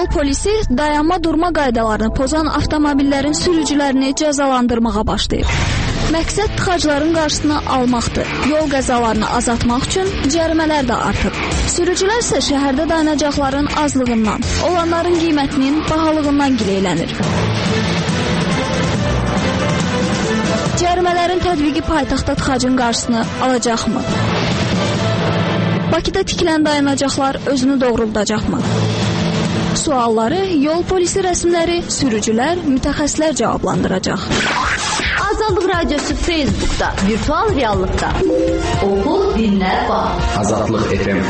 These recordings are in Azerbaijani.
polisi dayanma durma qaydalarını pozan avtomobillərin sürücülərini cəzalandırmağa başlayıb. Məqsəd tıxacların qarşısını almaqdır. Yol qəzalarını azaltmaq üçün cərimələr də artıb. Sürücülər isə şəhərdə dayanacaqların azlığından, olanların qiymətinin bahalığından gileylənir. Cərimələrin tətbiqi paytaxtda tıxacın qarşısını alacaqmı? Bakıda tikilən dayanacaqlar özünü doğruldacaqmı? Sualları yol polisi rəsmiləri, sürücülər, mütəxəssislər cavablandıracaq. Azadlıq Radiosu Facebook'da, virtual reallıqda. Oxu, dinlə, bax. Azadlıq FM.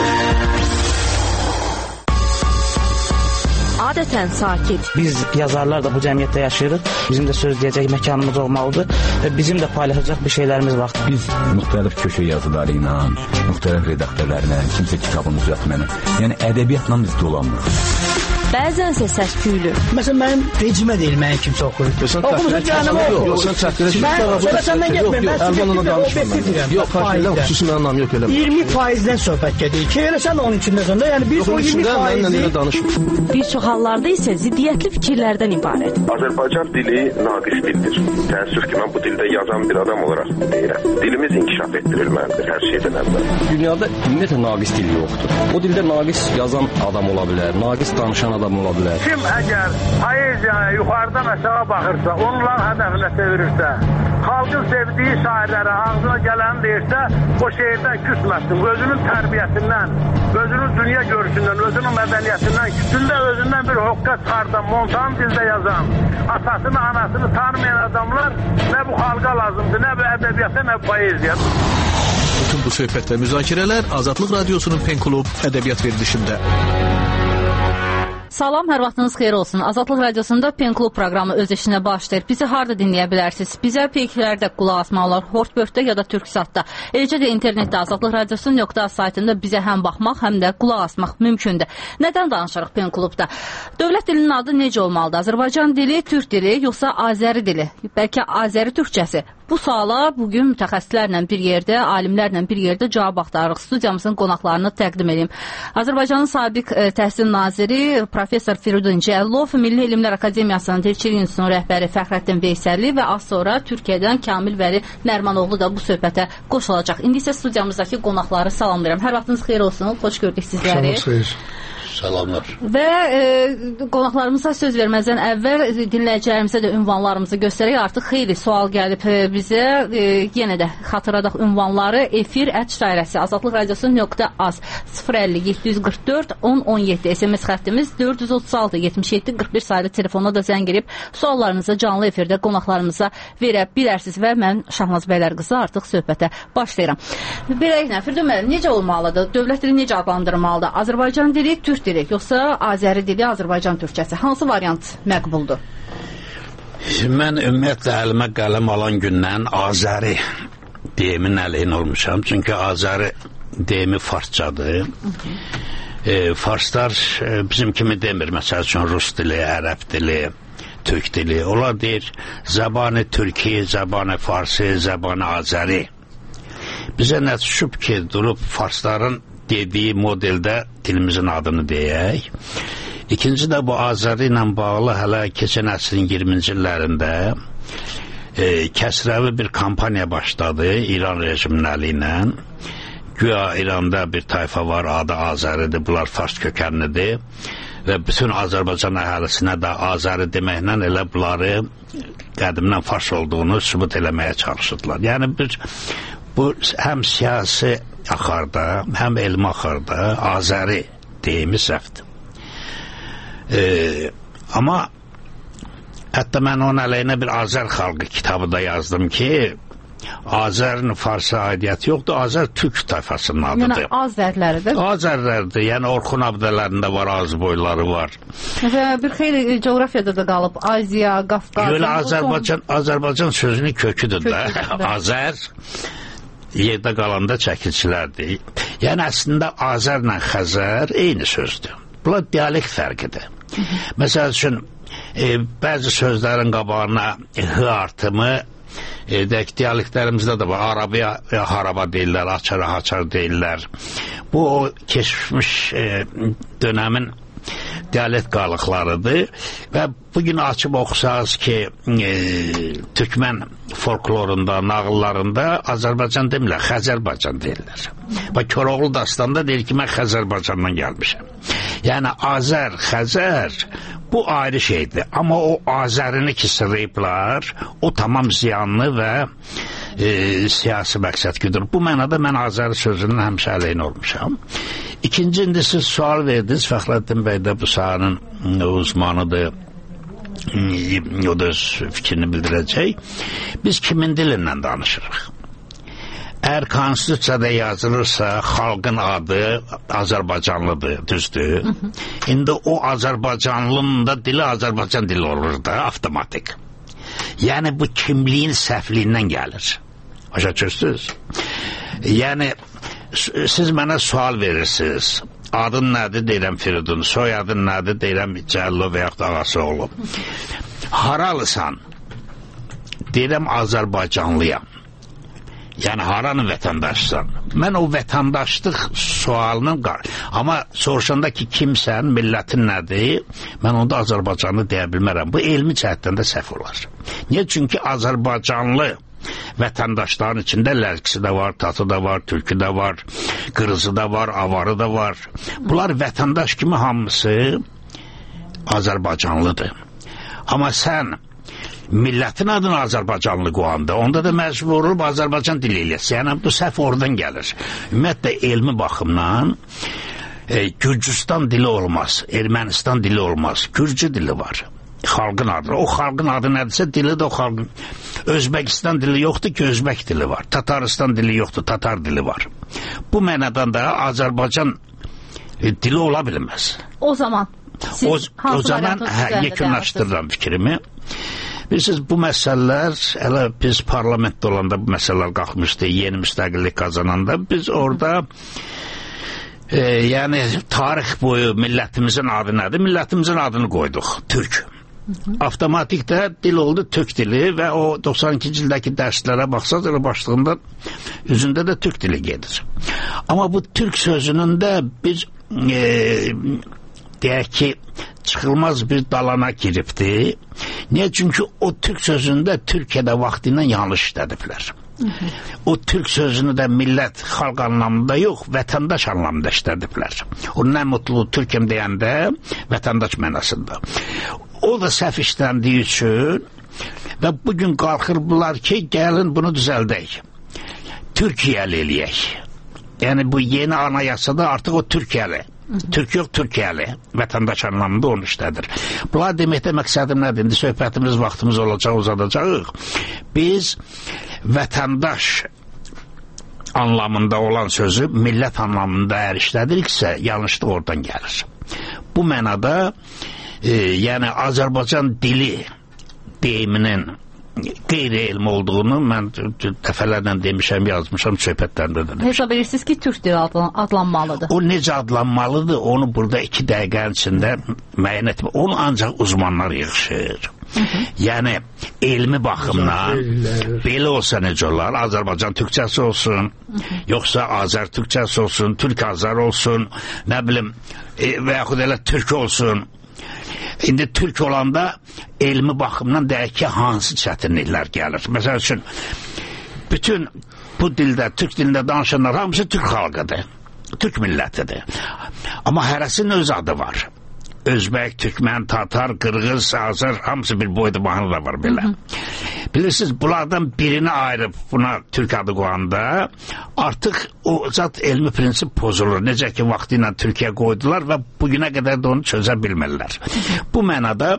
Adətən sakit. Biz yazarlar da bu cəmiyyətdə yaşayırıq. Bizim də söz deyəcək məkanımız olmalıdır və bizim də paylaşacaq bir şeylərimiz var. Biz müxtəlif köşə yazıları ilə, müxtəlif redaktörlərlə, kimsə kitabını düzəltməni, yəni ədəbiyyatla biz dolanmırıq. Bəzənsə səs-küylü. Məsələn, mənim vecimə deyil, mənə kimsə oxuyur. Oxumusun cəhənnəmə oxuyur. Sən çəkdirək. Mən səndən getməyim. Mən əlvanla danışmıram. Yox, xahiş 20%-dən söhbət gedir. Ki, elə sən onun içindəsən də, yəni biz o 20%-i... Bir çox hallarda isə ziddiyyətli fikirlərdən ibarət. Azərbaycan dili naqis dildir. Təəssüf ki, mən bu dildə yazan bir adam olaraq deyirəm. Dilimiz inkişaf etdirilməlidir hər şeydən əvvəl. Dünyada ümumiyyətlə naqis dil yoxdur. O dildə naqis yazan adam ola bilər, naqis danışan adam ola bilər. Kim əgər poeziyaya yuxarıdan aşağı baxırsa, onların hədəfinə çevirirsə, xalqın sevdiyi şairlərə ağzına gələni deyirsə, o şeirdən küsməsin. Özünün tərbiyəsindən, özünün dünya görüşündən, özünün mədəniyyətindən, kütündə özündən bir hoqqa çıxardan, montan dildə yazan, atasını, anasını tanımayan adamlar nə bu xalqa lazımdır, nə bu ədəbiyyata, nə bu poeziya. Bütün bu söhbət və müzakirələr Azadlıq Radiosunun Pen Klub ədəbiyyat verilişində. Salam, hər vaxtınız xeyir olsun. Azadlıq Radiosunda Pen Klub proqramı öz işinə başlayır. Bizi harda dinləyə bilərsiniz? Bizə peyklərdə qulaq asmaq olar, Hortbörtdə ya da Türksatda. Eləcə də internetdə Azadlıq Radiosu.az saytında bizə həm baxmaq, həm də qulaq asmaq mümkündür. Nədən danışırıq Pen Klubda? Dövlət dilinin adı necə olmalıdır? Azərbaycan dili, Türk dili, yoxsa Azəri dili? Bəlkə Azəri türkçəsi? Bu suala bugün mütəxəssislərlə bir yerdə, alimlərlə bir yerdə cavab axtarırıq. Studiyamızın qonaqlarını təqdim edeyim. Azərbaycanın sabiq təhsil naziri Profesor Firidun Cəllov, Milli Elmlər Akademiyasının Dilçilik İnstitutunun rəhbəri Fəxrəddin Veysəlli və az sonra Türkiyədən Kamil Vəli Nərmanoğlu da bu söhbətə qoşulacaq. İndi isə studiyamızdakı qonaqları salamlayıram. Hər vaxtınız xeyir olsun. Xoş gördük sizləri. Salamlar. Və qonaqlarımıza söz verməzdən əvvəl dinləyicilərimizə də ünvanlarımızı göstərək. Artıq xeyli sual gəlib bizə. Yenə də xatırladaq ünvanları. Efir @dairəsi Azadlıq Radiosu.az 050 744 1017 SMS xəttimiz 436 77 41 sayılı telefona da zəng edib suallarınızı canlı efirdə qonaqlarımıza verə bilərsiniz və mən Şahnaz Bəylər qızı artıq söhbətə başlayıram. Beləliklə, Firdun müəllim, necə olmalıdır? Dövlət dili necə adlandırılmalıdır? Azərbaycan dili, Türk dili, yoxsa Azəri dili, Azərbaycan türkçəsi? Hansı variant məqbuldur? Mən ümumiyyətlə əlimə qələm alan gündən Azəri deyimin əleyhin olmuşam. Çünki Azəri deyimi farscadır. Farslar bizim kimi demir. Məsəl üçün Rus dili, Ərəb dili, Türk dili. Onlar deyir, zəbanı Türki, zəbanı Farsi, zəbanı Azəri. Bizə nə düşüb ki, durub farsların dediyi modeldə dilimizin adını deyək. İkinci də bu Azəri ilə bağlı hələ keçən əsrin 20-ci illərində kəsrəvi bir kampaniya başladı İran rejiminin əli ilə. Güya İranda bir tayfa var, adı Azəridir, bunlar fars kökənlidir və bütün Azərbaycan əhalisinə də Azəri deməklə elə bunları qədimdən fars olduğunu sübut eləməyə çalışırdılar. Yəni bu həm siyasi axarda, həm elmi axarda Azəri deyimi səhvdir. Amma hətta mən onun əleyhinə bir Azər xalqı kitabı da yazdım ki, Azərin Farsa aidiyyəti yoxdur, Azər Türk tayfasının adıdır. Yəni Azərləridir? Azərlərdir, yəni Orxun abdələrində var, Azboyları var. Məsələn, bir xeyli coğrafiyada da qalıb, Aziya, Qafqaz... Yox, Azərbaycan sözünün köküdür də, Azər... yerdə qalanda çəkilçilərdir. Yəni əslində Azərlə Xəzər eyni sözdür. Bunlar dialekt fərqidir. Məsəl üçün bəzi sözlərin qabağına hı artımı dialektlərimizdə də var. Arabaya haraba deyirlər, açara haçar deyirlər. Bu o keçmiş dönəmin dialekt qalıqlarıdır və bugün açıb oxusaq ki, türkmən folklorunda, nağıllarında Azərbaycan demirlər, Xəzərbaycan deyirlər. Və Koroğlu dastanda deyir ki, mən Xəzərbaycandan gəlmişəm. Yəni Azər, Xəzər bu ayrı şeydir. Amma o Azərini ki sırayıblar, o tamam ziyanlı və siyasi məqsəd güdür. Bu mənada mən Azəri sözünün həmişə əleyhinə olmuşam. İkinci, indi siz sual verdiniz, Fəxrəddin bəy də bu sahanın uzmanıdır, o da öz fikrini bildirəcək. Biz kimin dilindən danışırıq? Əgər konstitusiyada yazılırsa, xalqın adı Azərbaycanlıdır, düzdür. İndi o Azərbaycanlının da dili Azərbaycan dili olur da, avtomatik. Yəni bu kimliyin səhvliyindən gəlir. Başa düşürsünüz? Yəni siz mənə sual verirsiniz. Adın nədir? Deyirəm Firidun. Soyadın nədir? Deyirəm Cəllo və yaxud ağası olub. Haralısan? Deyirəm Azərbaycanlıyam. Yəni haranın vətəndaşsan? Mən o vətəndaşlıq sualının amma soruşanda ki kimsən, millətin nədir? Mən onda Azərbaycanlı deyə bilmərəm. Bu elmi cəhətdən də səhv olar. Niyə? Çünki Azərbaycanlı vətəndaşların içində lərkisi də var, tatı da var, türkü də var, qırızı da var, avarı da var. Bunlar vətəndaş kimi hamısı Azərbaycanlıdır. Amma sən millətin adını Azərbaycanlı qoyanda, onda da məcbur olub Azərbaycan dili eləsin. Yəni bu səhv oradan gəlir. Ümumiyyətlə elmi baxımdan Gürcüstan dili olmaz, Ermənistan dili olmaz, Gürcü dili var. Xalqın adı. O xalqın adı nədirsə, dili də o xalqın. Özbəkistan dili yoxdur ki, Özbək dili var. Tataristan dili yoxdur, Tatar dili var. Bu mənadan da Azərbaycan dili ola bilməz. O zaman o zaman yekunlaşdırıram fikrimi. Bilirsiniz, bu məsələlər, hələ biz parlamentdə olanda bu məsələlər qalxmışdı, yeni müstəqillik qazananda, biz orada yəni tarix boyu millətimizin adı nədir? Millətimizin adını qoyduq, Türk. Avtomatikdə dil oldu Türk dili və o 92-ci ildəki dərslərə baxsaq, elə başlığında üzündə də Türk dili gedir. Amma bu Türk sözünün də bir deyək ki, çıxılmaz bir dalana giribdir. Niyə? Çünki o Türk sözündə Türkiyədə vaxtıyla yanlış işlədiblər. O Türk sözünü də millət, xalq anlamında yox, vətəndaş anlamında işlədiblər. O nə mutlu Türkəm deyəndə vətəndaş mənasında. O da səhv işləndiyi üçün və bugün qalxırlar ki, gəlin bunu düzəldək. Türkiyəli eləyək. Yəni bu yeni anayasada artıq o Türkiyəli. Türk yox, Türkiyəli. Vətəndaş anlamında onu işlədir. Bunlar deməkdə məqsədim nədir? İndi söhbətimiz, vaxtımız olacaq, uzadacaq. Biz vətəndaş anlamında olan sözü millət anlamında əgər işlədiriksə, yanlışlıq oradan gəlir. Bu mənada yəni Azərbaycan dili deyiminin qeyri-elmi olduğunu mən dəfələrlə demişəm, yazmışam söhbətlərində də. Hesab edirsiniz ki, Türk dili adlanmalıdır. O necə adlanmalıdır, onu burada 2 dəqiqənin içində müəyyən etmək. Onu ancaq uzmanlar yığışır. Yəni elmi baxımdan belə olsa necə olar? Azərbaycan türkçəsi olsun, yoxsa Azər türkçəsi olsun, Türk-Azər olsun, nə bilim, və yaxud elə Türk olsun. İndi Türk olanda elmi baxımdan deyək ki, hansı çətinliklər gəlir? Məsəl üçün, bütün bu dildə, Türk dilində danışanlar hamısı Türk xalqıdır, Türk millətidir. Amma hərəsinin öz adı var. Özbək, Türkmən, Tatar, Qırğız, Azər, hamısı bir boyda mahnı da var belə. Bilirsiniz, bunlardan birini ayırıb buna Türk adı qoyanda artıq o zat elmi prinsip pozulur. Necə ki, vaxtı ilə Türkiyə qoydular və bugünə qədər də onu çözə bilmirlər. Bu mənada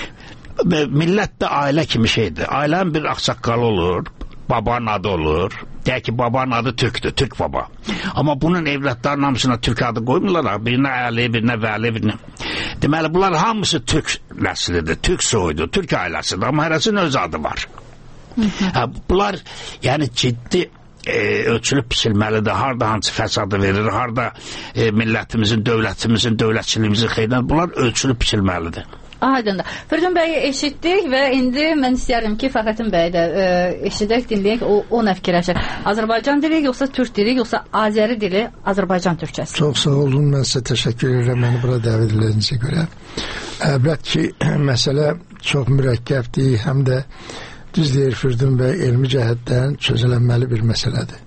millət də ailə kimi şeydir. Ailənin bir ağsaqqalı olur, babanın adı olur. Deyək ki, babanın adı Türkdür, Türk baba. Amma bunun evlatlarının hamısına Türk adı qoymurlar. Birinə Əli, birinə Vəli, birinə... Deməli, bunlar hamısı Türk nəslidir, Türk soyudur, Türk ailəsidir. Amma hərəsinin öz adı var. Bunlar, yəni ciddi ölçülüb biçilməlidir. Harada hansı fəsadı verir, harada millətimizin, dövlətimizin, dövlətçiliyimizin xeyrindən. Bunlar ölçülüb biçilməlidir. Aydındır. Firdun bəyi eşitdik və indi mən istəyərdim ki, Fəxrəddin bəyi də eşidək, dinləyək, o nə fikirləşir? Azərbaycan dili, yoxsa türk dili, yoxsa Azəri dili, Azərbaycan türkçəsi? Çox sağ olun, mən sizə təşəkkür edirəm məni bura dəvət ediləcəyinizə görə. Əlbət ki, məsələ çox mürəkkəbdir, həm də düz deyir Firdun bəy, elmi cəhətdən çözülənməli bir məsələdir.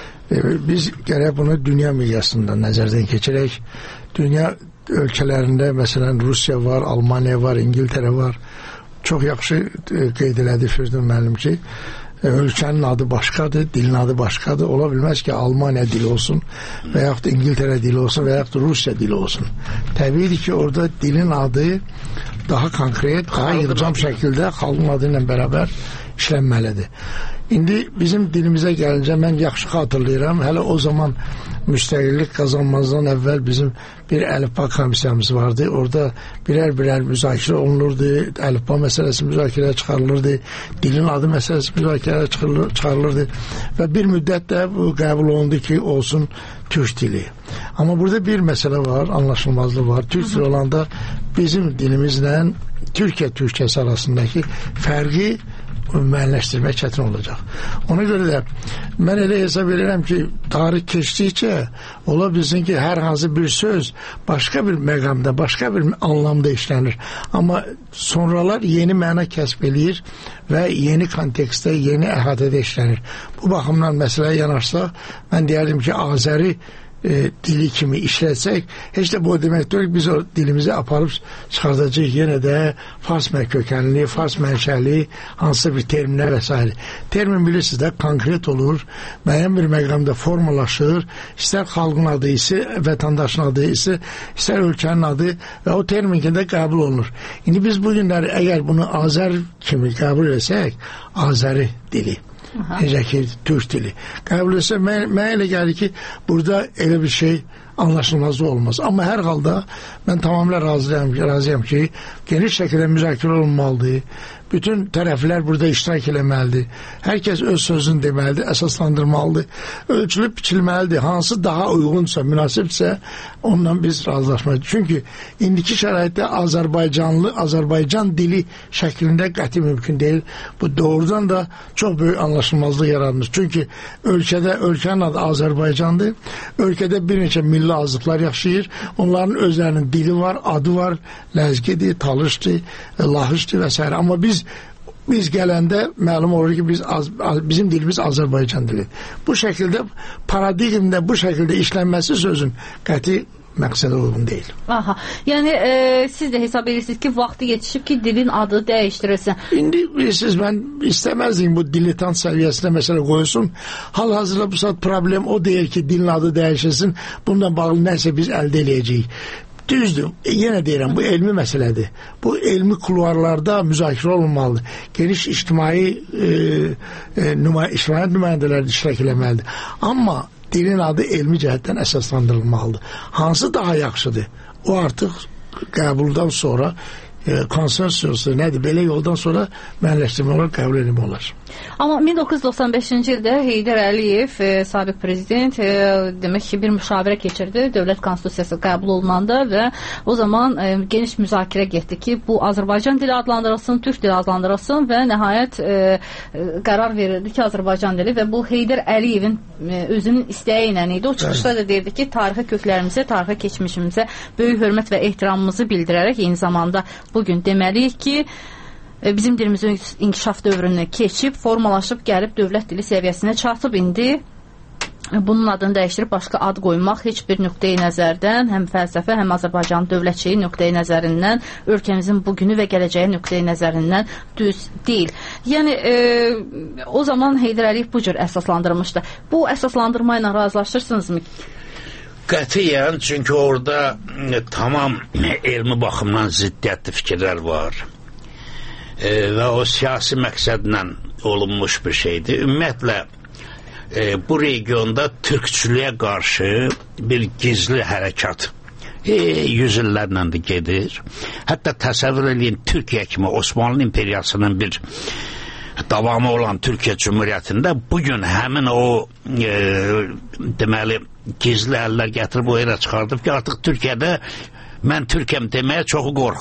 Biz gərək bunu dünya miqyasında nəzərdən keçirək. Dünya ölkələrində məsələn Rusiya var, Almaniya var, İngiltərə var. Çox yaxşı qeyd elədi Firdun müəllim ki, ölkənin adı başqadır, dilin adı başqadır. Ola bilməz ki, Almaniya dili olsun və yaxud da İngiltərə dili olsun və yaxud da Rusiya dili olsun. Təbiidir ki, orada dilin adı daha konkret, daha yığcam şəkildə xalqın adı ilə bərabər işlənməlidir. İndi bizim dilimizə gəlincə mən yaxşı xatırlayıram, hələ o zaman müstəqillik qazanmazdan əvvəl bizim bir əlifba komissiyamız vardı. Orada birər müzakirə olunurdu, əlifba məsələsi müzakirəyə çıxarılırdı, dilin adı məsələsi müzakirəyə çıxarılırdı və bir müddət də bu qəbul olundu ki, olsun türk dili. Amma burada bir məsələ var, anlaşılmazlıq var. Türk dili olanda bizim dilimizlə Türkiyə türkçəsi arasındakı fərqi müəyyənləşdirmək çətin olacaq. Ona görə də mən elə hesab edirəm ki, tarix keçdikcə ola bilsin ki, hər hansı bir söz başqa bir məqamda, başqa bir anlamda işlənir. Amma sonralar yeni məna kəsb eləyir və yeni kontekstdə, yeni əhatədə işlənir. Bu baxımdan məsələyə yanaşsaq, mən deyərdim ki, Azəri dili kimi işlətsək, heç də bu demək deyil ki, biz o dilimizi aparıb çıxardacaq yenə də fars kökənli, fars mənşəli hansısa bir terminlər və s. Termin bilirsiniz də konkret olur, müəyyən bir məqamda formalaşır, istər xalqın adı ise, vətəndaşın adı ise, istər ölkənin adı və o termin kimi də qəbul olunur. İndi biz bu günləri əgər bunu Azər kimi qəbul etsək, Azəri dili, necə ki, türk dili qəbul etsə, mən elə gəlir ki, burada elə bir şey anlaşılmazı olmaz. Amma hər halda mən tamamilə razıyam ki, geniş şəkildə müzakirə olunmalıdır. Bütün tərəflər burada iştirak eləməlidir. Hər kəs öz sözünü deməlidir, əsaslandırmalıdır. Ölçülüb biçilməlidir. Hansı daha uyğunsa, münasibsə ondan biz razılaşmalıyıq. Çünki indiki şəraitdə Azərbaycan dili şəklində qəti mümkün deyil. Bu doğrudan da çox böyük anlaşılmazlıq yaranır. Çünki ölkənin adı Azərbaycandır. Ölkədə bir neçə milli azlıqlar yaşayır. Onların özlərinin dili var, adı var, ləzgidir, talışdır, lahışdır və s. Amma biz gələndə məlum olur ki, bizim dilimiz Azərbaycan dili. Bu şəkildə paradigmdə bu şəkildə işlənməsi sözün qəti məqsədə uyğun deyil. Aha. Yəni siz də hesab edirsiniz ki, vaxtı yetişib ki, dilin adı dəyişdirilsin. İndi siz mən istəməzdim bu diletant səviyyəsində məsələ qoyulsun. Hal-hazırda bu saat problem o deyil ki, dilin adı dəyişilsin. Bununla bağlı nəsə biz əldə edəcəyik. Düzdür, yenə deyirəm, bu elmi məsələdir. Bu elmi kuluarlarda müzakirə olunmalıdır. Geniş ictimai nümayəndələr iştirak eləməlidir. Amma dilin adı elmi cəhətdən əsaslandırılmalıdır. Hansı daha yaxşıdır? O artıq qəbuldan sonra konsensusdur, nədir? Belə yoldan sonra müəyyənləşdirmə olar, qəbul edilmə olar. Amma 1995-ci ildə Heydər Əliyev, sabiq prezident, demək ki, bir müşavirə keçirdi dövlət konstitusiyası qəbul olunanda və o zaman geniş müzakirə getdi ki, bu Azərbaycan dili adlandırılsın, türk dili adlandırılsın və nəhayət qərar verildi ki, Azərbaycan dili və bu Heydər Əliyevin özünün istəyi ilə idi. O çıxışda da deyirdi ki, tarixi köklərimizə, tarixi keçmişimizə böyük hörmət və ehtiramımızı bildirərək eyni zamanda bugün deməliyik ki, bizim dilimizin inkişaf dövrünü keçib, formalaşıb, gəlib dövlət dili səviyyəsinə çatıb. İndi bunun adını dəyişdirib başqa ad qoymaq heç bir nöqteyi nəzərdən, həm fəlsəfə, həm Azərbaycan dövlətçiliyi nöqteyi nəzərindən, ölkəmizin bugünü və gələcəyi nöqteyi nəzərindən düz deyil. Yəni, o zaman Heydər Əliyev bu cür əsaslandırmışdı. Bu əsaslandırma ilə razılaşırsınızmı? Qətiyyən, çünki orada tamam elmi baxımdan ziddiyyətli fikirlər var və o siyasi məqsədlə olunmuş bir şeydir. Ümumiyyətlə, bu regionda türkçülüyə qarşı bir gizli hərəkat yüzillərlə də gedir. Hətta təsəvvür edin, Türkiyə kimi Osmanlı imperiyasının bir davamı olan Türkiyə Cumhuriyyətində bugün həmin o deməli gizli əllər gətirib o yerə çıxardıb ki, artıq Türkiyədə mən Türkiyəm deməyə çoxu qorxur.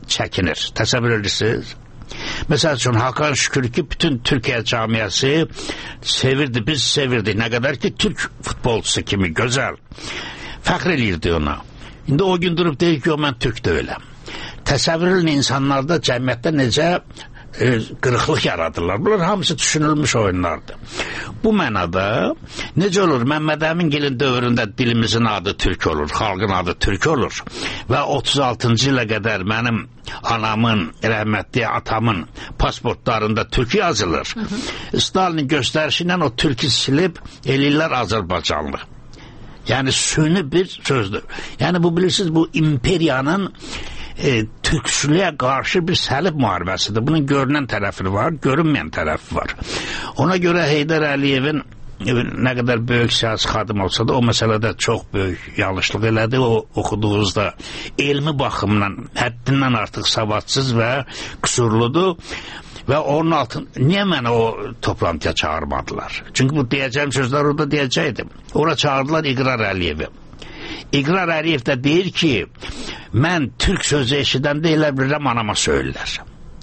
çəkinir. Təsəvvür edirsiniz? Məsəl üçün Hakan şükür ki bütün Türkiyə camiası sevirdi, biz sevirdik. Nə qədər ki Türk futbolçusu kimi gözəl. Fəxr eləyirdi ona. İndi o gün durub deyir ki, o mən Türk deyiləm. Təsəvvür edin insanlarda, cəmiyyətdə necə qırıqlıq yaradırlar. Bunlar hamısı düşünülmüş oyunlardır. Bu mənada necə olur? Məmməd Əmingilin dövründə dilimizin adı Türk olur, xalqın adı Türk olur və 36-cı ilə qədər mənim anamın, rəhmətli atamın pasportlarında Türk yazılır. Stalinin göstərişi ilə o Türkü silib eləyirlər Azərbaycanlı. Yəni süni bir sözdür. Yəni bu bilirsiniz, bu imperiyanın Türkçülüyə qarşı bir səlib müharibəsidir. Bunun görünən tərəfi var, görünməyən tərəfi var. Ona görə Heydər Əliyevin nə qədər böyük siyasi xadim olsa da o məsələdə çox böyük yanlışlıq elədi. O oxuduğunuzda elmi baxımdan həddindən artıq savadsız və qüsurludur. Və onun altında niyə məni o toplantıya çağırmadılar? Çünki bu deyəcəyim sözlər orada deyəcəkdim. Ora çağırdılar İqrar Əliyevi. İqrar Əliyev də deyir ki, mən Türk sözü eşidəndə elə bilirəm anama söylürlər.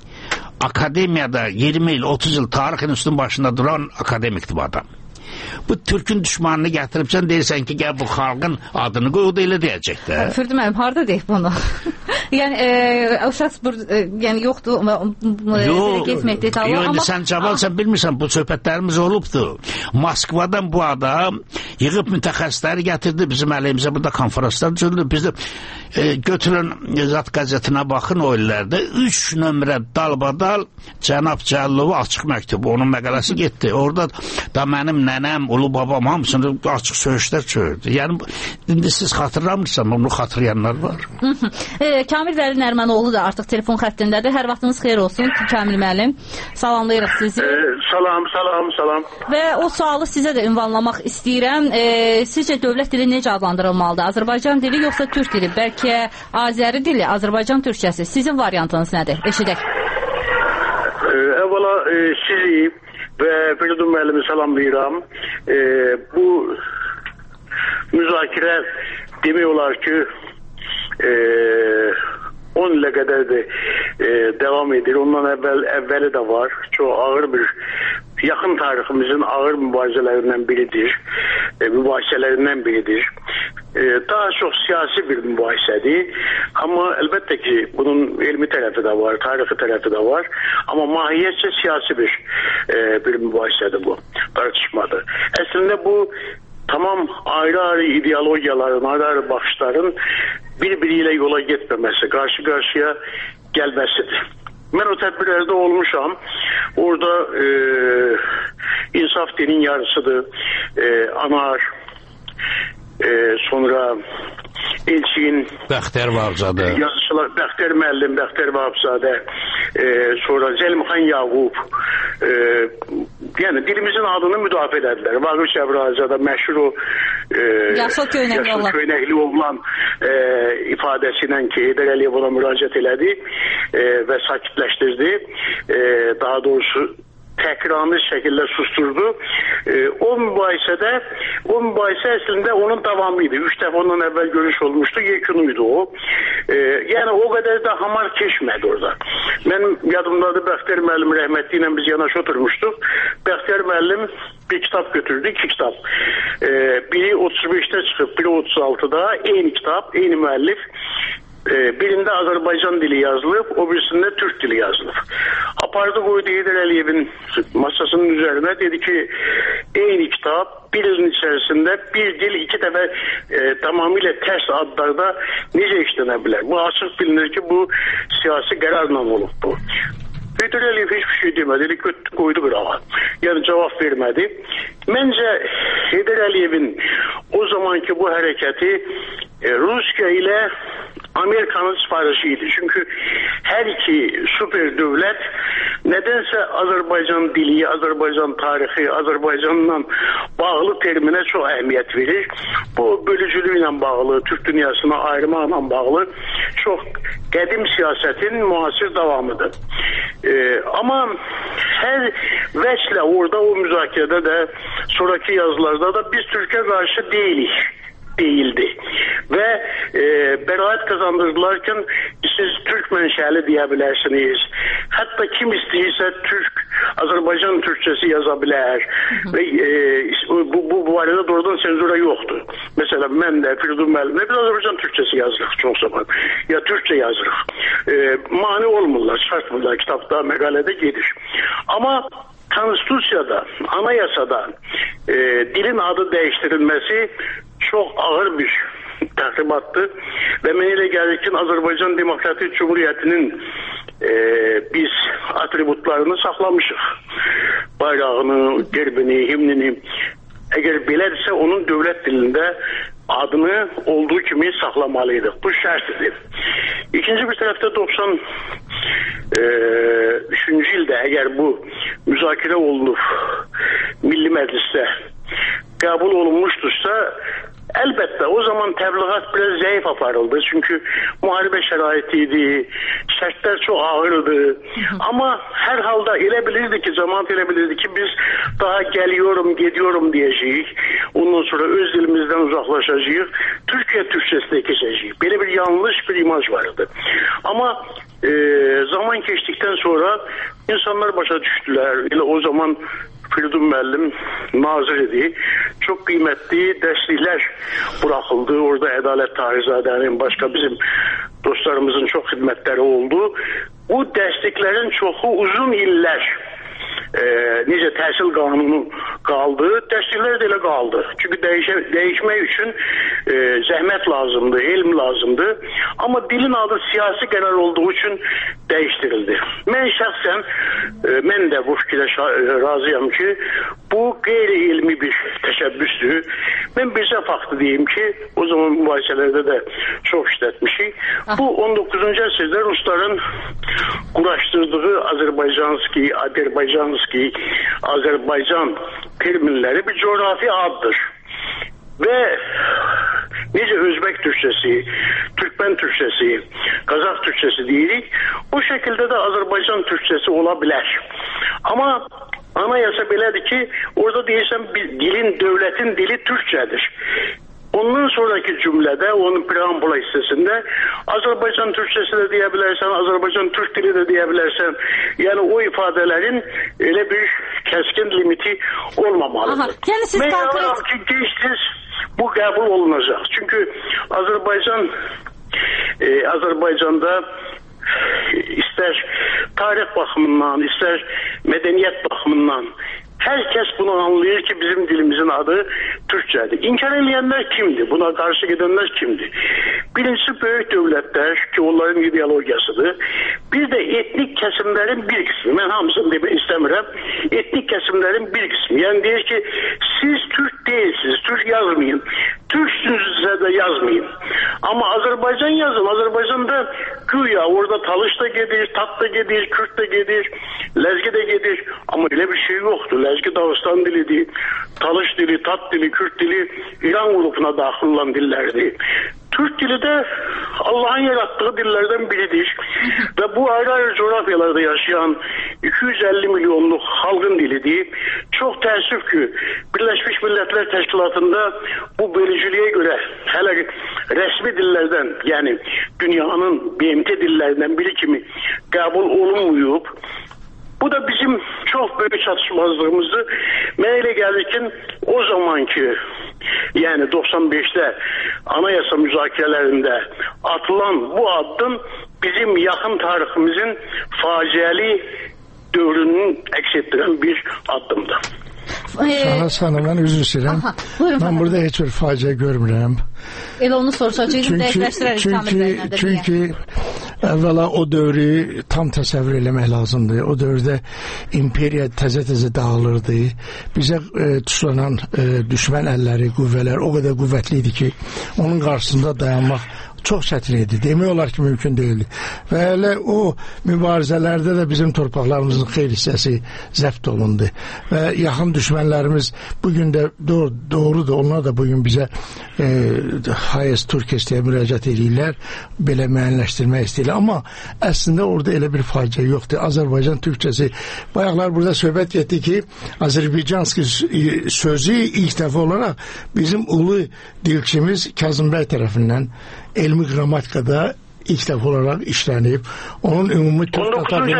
Akademiyada 20 il, 30 il tarixin üstün başında duran akademikdir bu adam. Bu Türk'ün düşmanını gətiribsən, deyirsən ki, gəl bu xalqın adını qoy, o da elə deyəcək də. Fürdü mənim, harada deyib bunu? Yəni, o şəxs yəni yoxdur, getmək detallı. Yox, sən Caval, sən bilmirsən, bu söhbətlərimiz olubdur. Moskvadan bu adam yığıb mütəxəssisləri gətirdi, bizim əleyimizə burada konferanslar düzüldü. Biz də götürün Zat qəzetinə baxın o illərdə 3 nömrə dalbadal Cənab Cəllova açıq məktubu, onun məqaləsi getdi. Orada da mənim nənəm, ulu babam hamısını açıq söyüşlər çördü. Yəni, indi siz xatırlamırsan, bunu xatırlayanlar var. Kamil Vəli Nərmənoğlu da artıq telefon xəttindədir. Hər vaxtınız xeyir olsun Kamil müəllim. Salamlayırıq sizi. Salam. Və o sualı sizə də ünvanlamaq istəyirəm. Sizcə dövlət dili necə adlandırılmalıdır? Azərbaycan dili yoxsa Türk dili? Bəlkə Azəri dili, Azərbaycan türkçəsi. Sizin variantınız nədir? Eşidək. Əvvəla sizi və Firidun müəllimi salamlayıram. Bu müzakirə demək olar ki 10 ilə qədər də devam edir. Ondan əvvəli də var. Çox ağır bir, yaxın tariximizin ağır mübarizələrindən biridir. Mübahisələrindən biridir. Daha çox siyasi bir mübahisədir. Amma əlbəttə ki, bunun elmi tərəfi də var, tarixi tərəfi də var. Amma mahiyyətcə siyasi bir mübahisədir bu, tartışmadır. Əslində bu tamam ayrı-ayrı ideologiyaların, ayrı-ayrı baxışların bir-biri ilə yola getməməsi, qarşı-qarşıya gəlməsidir. Mən o tədbirlərdə olmuşam. Orada İnsaf dinin yarısıdır, Anar, sonra Elçin, Bəxtiyar Vahabzadə, yazıçılar Bəxtiyar müəllim, Bəxtiyar Vahabzadə, sonra Zəlmixan Yağub, yəni dilimizin adını müdafiə edədilər. Vaqif Şəbrazada məşhur o yaşıl köynəkli oğlan ifadəsi ilə ki, Heydər Əliyev ona müraciət elədi və sakitləşdirdi. Daha doğrusu təkrarlı şəkildə susturdu. O mübahisə əslində onun davamıydı. 3 dəfə ondan əvvəl görüş olmuşdu, yekunuydu o. Yəni o qədər də hamar keçmədi orada. Mən yadımdadır, Bəxtiyar müəllim rəhmətli ilə biz yanaşı oturmuşduq. Bəxtiyar müəllim bir kitab götürdü, 2 kitab. Biri 35'te çıxıb, biri 36'da, eyni kitab, eyni müəllif. Birində Azərbaycan dili yazılıb, o birisində Türk dili yazılıb. Apardı qoydu Heydər Əliyevin masasının üzərine, dedi ki, eyni kitab, bir ilin içərisində bir dil 2 dəfə tamamilə tərs adlarda necə işlənə bilər? Bu açıq bilinir ki, bu siyasi qərarla olub bu. Heydər Əliyev hiçbir şey demədi, qoydu qırağa. Yəni cavab vermədi. Məncə Heydər Əliyevin o zamanki bu hərəkəti Rusiya ilə Amerikanın sifarişi idi. Çünki hər iki süper dövlət nədənsə Azərbaycan dili, Azərbaycan tarixi, Azərbaycanla bağlı terminə çox əhəmiyyət verir. Bu bölücülüklə bağlı, Türk dünyasına ayrımaqla bağlı çox qədim siyasətin müasir davamıdır. Amma hər vəçlə orada o müzakirədə də, sonraki yazılarda da biz Türkiyə qarşı deyilik değildi. Və bəraət kazandırdılarkən siz Türk mənşəli deyə bilərsiniz. Hətta kim istəyirsə Azərbaycan Türkçəsi yaza bilər. Və bu barədə doğrudan senzura yoxdur. Məsələn, mən də Firidun müəllimlə biz Azərbaycan Türkçəsi yazırıq çox zaman. Ya Türkçə yazırıq. Mani olmurlar, çıxartmırlar kitabda, məqalədə gedir. Amma Konstitusiyada, anayasada dilin adı dəyişdirilməsi çox ağır bir təxribatdır və mənə elə gəlir ki, Azərbaycan Demokratik Cumhuriyyətinin biz atributlarını saxlamışıq. Bayrağını, gerbini, himnini. Əgər belədirsə, onun dövlət dilində adını olduğu kimi saxlamalıydıq. Bu şərtidir. İkinci bir tərəfdə 93-cü ildə əgər bu müzakirə olunub Milli Məclisdə qəbul olunmuşdursa, əlbəttə o zaman təbliğat biraz zəif aparıldı. Çünki müharibə şəraiti idi, şərtlər çox ağırdı. Amma hər halda elə bilirdi ki, cəmaət elə bilirdi ki, biz daha geliyorum, gidiyorum deyəcəyik. Ondan sonra öz dilimizdən uzaqlaşacağıq. Türkiyə Türkçəsinə keçəcəyik. Belə bir yanlış bir imaj vardı. Amma zaman keçdikdən sonra insanlar başa düşdülər. Elə o zaman Firidun müəllim nazir idi. Çox qiymətli dərsliklər buraxıldı. Orada Ədalət Tahirzadənin, başqa bizim dostlarımızın çox xidmətləri oldu. Bu dərsliklərin çoxu uzun illər necə təhsil qanunu qaldı, dərsliklər də elə qaldı. Çünki dəyişmək üçün zəhmət lazımdır, elm lazımdır. Amma dilin adı siyasi qərar olduğu üçün dəyişdirildi. Mən şəxsən, mən də bu fikirə razıyam ki, bu qeyri-ilmi bir təşəbbüsdür. Mən bizə faktı deyim ki, o zaman mübahisələrdə də çox işlətmişik. Bu 19-cu əsrdə Rusların quraşdırdığı Azərbaycan terminləri bir coğrafi addır. Və necə Özbək Türkçəsi, Türkmen Türkçəsi, Qazaq Türkçəsi deyirik, o şəkildə də Azərbaycan Türkçəsi ola bilər. Amma anayasa belədir ki, orada deyirsən dilin, dövlətin dili Türkçədir. Ondan sonraki cümlədə, onun preambula hissəsində Azərbaycan Türkçəsi də deyə bilərsən, Azərbaycan Türk dili də deyə bilərsən. Yəni o ifadələrin elə bir kəskin limiti olmamalıdır. Mən inanıram ki, gec-tez bu qəbul olunacaq. Çünki Azərbaycanda istər tarix baxımından, istər mədəniyyət baxımından hər kəs bunu anlayır ki, bizim dilimizin adı Türkçədir. İnkar edənlər kimdir? Buna qarşı gedənlər kimdir? Birincisi böyük dövlətlər ki, onların ideologiyasıdır. Bir də etnik kəsimlərin bir qismi. Mən hamısını demək istəmirəm. Etnik kəsimlərin bir qismi. Yəni deyir ki, siz Türk deyilsiniz, Türk yazmayın. Türksünüzsə də yazmayın. Amma Azərbaycan yazın. Azərbaycanda güya orada Talış da gedir, Tat da gedir, Kürt da gedir, Ləzgi də gedir. Amma elə bir şey yoxdur. Ləzgi Dağıstan dilidir, Talış dili, Tat dili, Kürt dili İran qrupuna daxil olan dillərdir. Türk dili də Allah'ın yarattığı dillərdən biridir. Və bu ayrı-ayrı coğrafyalarda yaşayan 250 milyonluq xalqın dilidir. Çox təəssüf ki, Birləşmiş Millətlər Təşkilatında bu bölücülüyə görə hələ rəsmi dillərdən, yəni dünyanın BMT dillərindən biri kimi qəbul olunmuyub. Bu da bizim çox böyük çatışmazlığımızdır. Mənə elə gəlir ki, o zamanki, yəni 95'də anayasa müzakirələrində atılan bu addım bizim yaxın tariximizin faciəli dövrünün əks etdirən bir addımdır. Şahas hanım, mən üzr istəyirəm. Mən burada heç bir faciə görmürəm. Elə onu soruşacaqdım, dəqiqləşdirərik. Çünki əvvəla o dövrü tam təsəvvür eləmək lazımdır. O dövrdə imperiya təzə-təzə dağılırdı. Bizə tuşlanan düşmən əlləri, qüvvələr o qədər qüvvətli idi ki, onun qarşısında dayanmaq çox çətin idi. Demək olar ki, mümkün deyildi. Və elə o mübarizələrdə də bizim torpaqlarımızın xeyli hissəsi zəbt olundu. Və yaxın düşmənlərimiz bugün də doğrudur. Onlar da bugün bizə Hayes Türkiyəyə müraciət edirlər. Belə müəyyənləşdirmək istəyirlər. Amma əslində orada elə bir faciə yoxdur. Azərbaycan Türkçəsi. Bayaqlar burada söhbət getdi ki, Azərbaycanski sözü ilk dəfə olaraq bizim ulu dilçimiz Kazım bəy tərəfindən elmi qrammatikada ilk dəfə olaraq işlənib. Onun ümumi Türk Tatar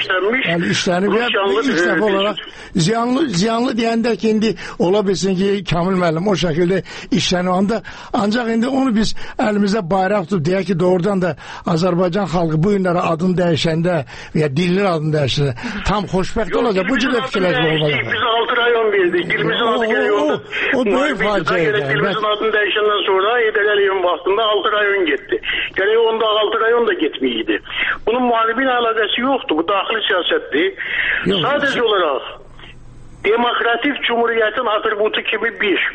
işlənib və ilk dəfə olaraq ziyanlı deyəndə ki, indi ola bilsin ki, Kamil müəllim o şəkildə işlənib. Ancaq indi onu biz əlimizdə bayraq tutub deyək ki, doğrudan da Azərbaycan xalqı bu günlərə adını dəyişəndə və ya dilinin adını dəyişəndə tam xoşbəxt olacaq. Bu cürdə fikirləşmə olmalı. Biz 6 rayon verdik. Dilimizin adı geliyor. O böyük faciə. Dilimizin adını dəyişəndən sonra Heydər Əliyevin vaxtında 6 rayon getdi. Gələk onda 6 rayon da getməyiydi. Bunun muhalifin əlaqəsi yoxdur. Bu daxili siyasətdir. Sadəcə olaraq demokratik cumhuriyyətin atributu kimi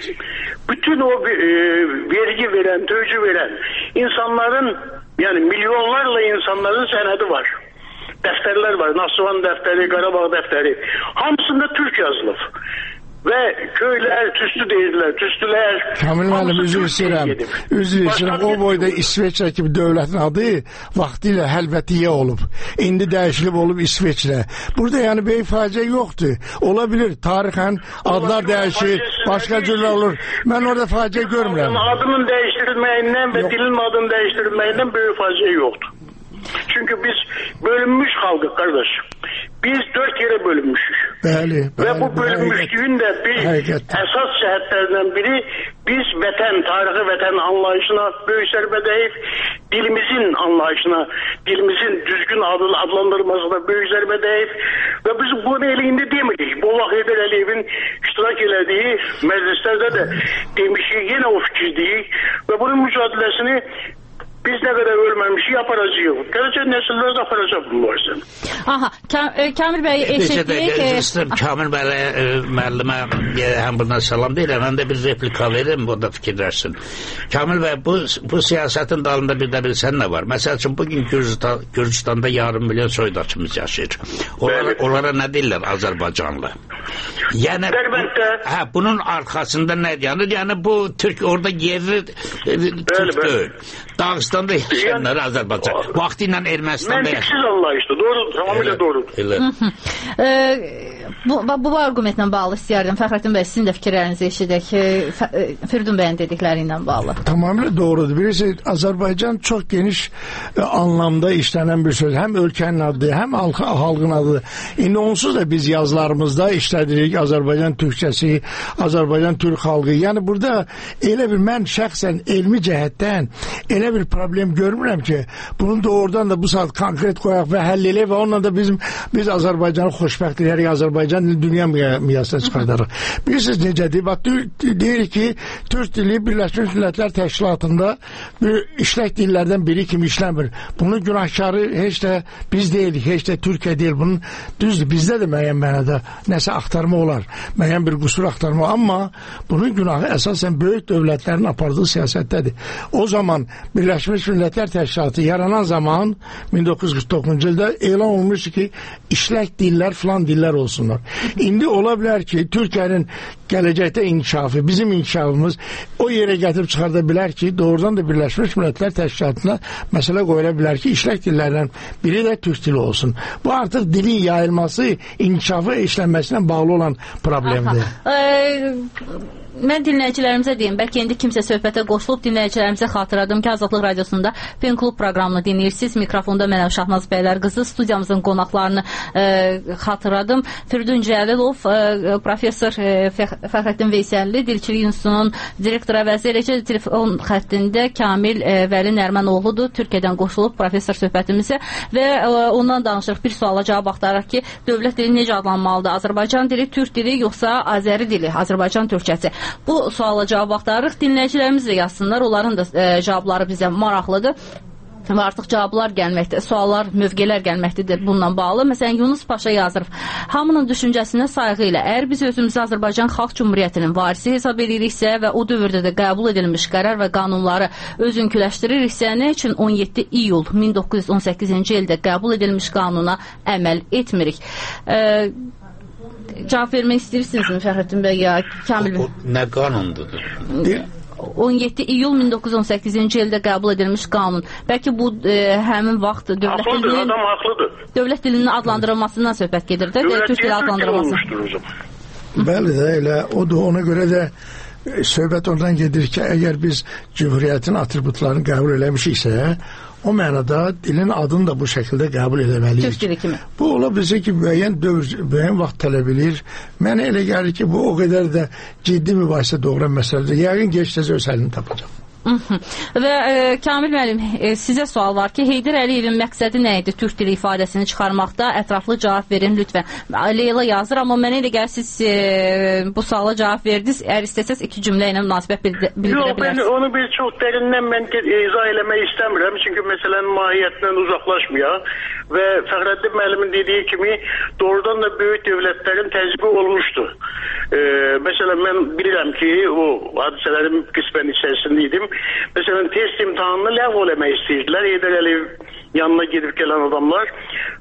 bütün o vergi veren, tövcü veren insanların, yani milyonlarla insanların sənədi var. Dəftərlər var. Nasuhan dəftəri, Qarabağ dəftəri. Hamısında Türk yazılıb. Və köylər tüstü deyirlər, tüstülər. Kamil müəllim, üzr istəyirəm. O boyda İsveçrə kimi dövlətin adı vaxtilə Həlvətiyyə olub. İndi dəyişilib olub İsveçrə. Burada yəni böyük faciə yoxdur. Ola bilir, tarixən adlar dəyişir, başqa cürlər olur. Mən orada faciə görmürəm. Adının dəyişdirilməyindən və dilin adının dəyişdirilməyindən böyük faciə yoxdur. Çünkü biz bölünmüş halkı kardeş. Biz 4 yere bölünmüşüz. Ve bu bölünmüşlüğün de bir esas cəhətlərdən biri biz vətən, tarixi vətən anlayışına böyük zərbədəyik. Dilimizin anlayışına, dilimizin düzgün adlandırmasına böyük zərbədəyik. Ve biz bunu elinde demedik. Bu vaxt Heydər Əliyevin iştirak elədiyi məclislərdə də demişik, yenə o fikirdəyik. Ve bunun mücadelesini biz ne kadar ölmemişik yaparacağız. Gelecek nesiller de yapacak bu varsa. Aha, Kamil Bey eşitdik. Kamil Bey müəllimə həm bundan salam deyirəm, həm də bir replika verim, o da fikirləşsin. Kamil Bey, bu siyasətin dalında bir də bilsən nə var? Məsəl üçün, bugün Gürcüstanda yarım milyon soydaşımız yaşayır. Onlara nə deyirlər Azərbaycanlı? Yəni, bunun arxasında nə deyir? Yəni, bu Türk orada yerli Türk deyil. Dağıstan'da yaşayanlar Azerbaycan. Vaxtilə Ermənistan'da yaşayanlar. Məntiqsiz anlayışdır. Doğrudur. Tamamilə doğrudur. Bu argumentlə bağlı istəyərdim. Fəxrəddin bəy, sizin də fikirlərinizi eşidək. Firdun bəyin dedikləri ilə bağlı. Tamamilə doğrudur. Birisi, Azərbaycan çox geniş anlamda işlənən bir söz. Həm ölkənin adıdır, həm halkın adıdır. İndi onsuz da biz yazılarımızda işlədirik Azərbaycan Türkçəsi, Azərbaycan Türk xalqı. Yəni burada elə bir, mən şəxsən elmi cəhətdən elə bir problem görmürəm ki, bunu da oradan da bu saat konkret qoyaq və həll eləyək və onunla da biz Azərbaycanı xoşbəxt edərik, Azərbaycan dünya miqyasına çıxardarıq. Bilirsiniz necədir? Bax, deyirik ki, Türk dili Birləşmiş Millətlər Təşkilatında bir işlək dillərdən biri kimi işləmir. Bunun günahkarı heç də biz deyilik, heç də Türkiyə deyil. Bunun düzdür, bizdə də müəyyən mənada nəsə axtarma olar, müəyyən bir qüsur axtarma, amma bunun günahı əsasən böyük dövlətlərin apardığı siyasətdədir. O zaman Birləşmiş Millətlər Təşkilatı yaranan zaman 1949-cu ildə elan olmuşdu ki, işlək dillər filan dillər olsunlar. İndi ola bilər ki, Türkiyənin gələcəkdə inkişafı, bizim inkişafımız o yerə gətirib çıxarda bilər ki, doğrudan da Birləşmiş Millətlər Təşkilatına məsələ qoyula bilər ki, işlək dillərdən biri də Türk dili olsun. Bu artıq dilin yayılması, inkişafı, işlənməsinə bağlı olan problemdir. Mən dinləyicilərimizə deyim, bəlkə indi kimsə söhbətə qoşulub, dinləyicilərimizə xatırladım ki, Azadlıq Radiosunda Pen Klub proqramını dinləyirsiniz. Mikrofonda mənəm Şahnaz bəylər qızı, studiyamızın qonaqlarını xatırladım. Firdun Cəlilov, professor Fəxrəddin Veysəlli, Dilçilik İnstitutunun direktora və eləcə telefon xəttində Kamil Vəli Nərmənoğludur, Türkiyədən qoşulub professor söhbətimizə və ondan danışırıq. Bir suala cavab axtarırıq ki, dövlət dili necə adlanmalıdır? Azərbaycan dili, Türk dili, yoxsa Azəri dili, Azərbaycan Türkçəsi? Bu suala cavab axtarırıq. Dinləyicilərimiz də yazsınlar. Onların da cavabları bizə maraqlıdır. və artıq cavablar gəlməkdir, suallar, mövqelər gəlməkdir bununla bağlı. Məsələn, Yunus Paşa yazır, hamının düşüncəsinə sayğı ilə, əgər biz özümüzü Azərbaycan Xalq Cumhuriyyətinin varisi hesab ediriksə və o dövrdə də qəbul edilmiş qərar və qanunları özünküləşdiririksə, nə üçün 17 iyul 1918-ci ildə qəbul edilmiş qanuna əməl etmirik? Cavab vermək istəyirsinizmi Fəxrəddin bəy ya Kamil bəy? Nə qanundur? 17 iyul 1918-ci ildə qəbul edilmiş qanun. Bəlkə bu həmin vaxt dövlət dilinin adlandırılmasından söhbət gedir də, Türk dili adlandırılması. Bəli də, elə odur. Ona görə də söhbət oradan gedir ki, əgər biz Cümhuriyyətin atributlarını qəbul eləmişiksə, o mənada dilin adını da bu şəkildə qəbul eləməliyik. Türk dili kimi. Bu ola bilsə ki, müəyyən vaxt tələb edir. Mənə elə gəlir ki, bu o qədər də ciddi mübahisə doğuran məsələdir. Yəqin gec-tez öz həlini tapacaq. Və Kamil müəllim, sizə sual var ki, Heydər Əliyevin məqsədi nə idi türk dili ifadəsini çıxarmaqda? Ətraflı cavab verin lütfən. Leyla yazır, amma mənə elə gəlir siz bu suala cavab verdiniz. Əgər istəsəz iki cümlə ilə münasibət bildirə bilərsiniz. Yox, onu bir çox dərindən mən izah eləmək istəmirəm. Çünki məsələnin mahiyyətindən uzaqlaşmıyaq. Və Fəxrəddin müəllimin dediyi kimi doğrudan da böyük dövlətlərin təzyiqi olmuşdu. Məsələn, mən bilirəm ki, o hadisələrin qismən içərisində idim. Məsələn, test imtahanını ləğv eləmək istəyirdilər. Heydər Əliyev yanına gedib gələn adamlar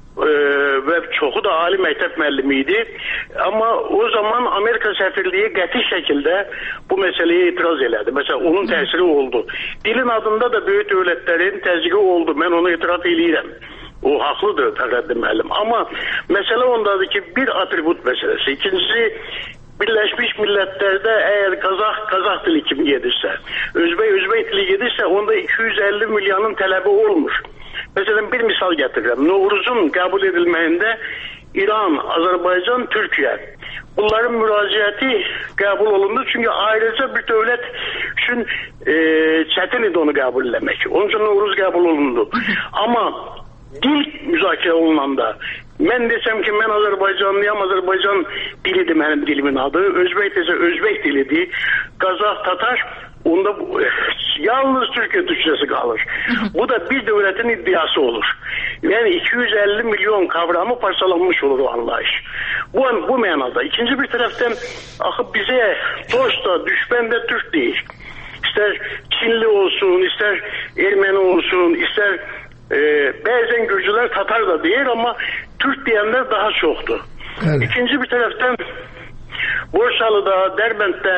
və çoxu da ali məktəb müəllimi idi. Amma o zaman Amerika səfirliyi qəti şəkildə bu məsələyə etiraz elədi. Məsələn, onun təsiri oldu. Dilin adında da böyük dövlətlərin təzyiqi oldu. Mən onu etiraf eləyirəm. O haqlıdır Fəxrəddin müəllim. Amma məsələ ondadır ki, bir atribut məsələsi. İkincisi, Birləşmiş Millətlərdə əgər Qazax dili kimi gedirsə, Özbək dili gedirsə, onda 250 milyonun tələbi olmur. Məsələn, bir misal gətirirəm. Novruzun qəbul edilməyində İran, Azərbaycan, Türkiyə. Bunların müraciəti qəbul olundu. Çünki ayrıca bir dövlət üçün çətin idi onu qəbul eləmək. Onun üçün Novruz qəbul olundu. Amma dil müzakirə olunanda mən desəm ki, mən Azərbaycanlıyam, Azərbaycan dilidir mənim dilimin adı, Özbək desə Özbək dilidir, Qazax, Tatar, onda yalnız Türkiyə türkçəsi qalır. Bu da bir dövlətin iddiası olur. Yəni 250 milyon kavramı parçalanmış olur o anlayış. Bu mənada. İkinci bir tərəfdən axı bizə dost da, düşmən də Türk deyil. İstər Çinli olsun, istər Erməni olsun, istər bəzən Gürcülər Tatar da deyir, amma Türk deyənlər daha çoxdur. Evet. İkinci bir tərəfdən Borçalıda, Dərbənddə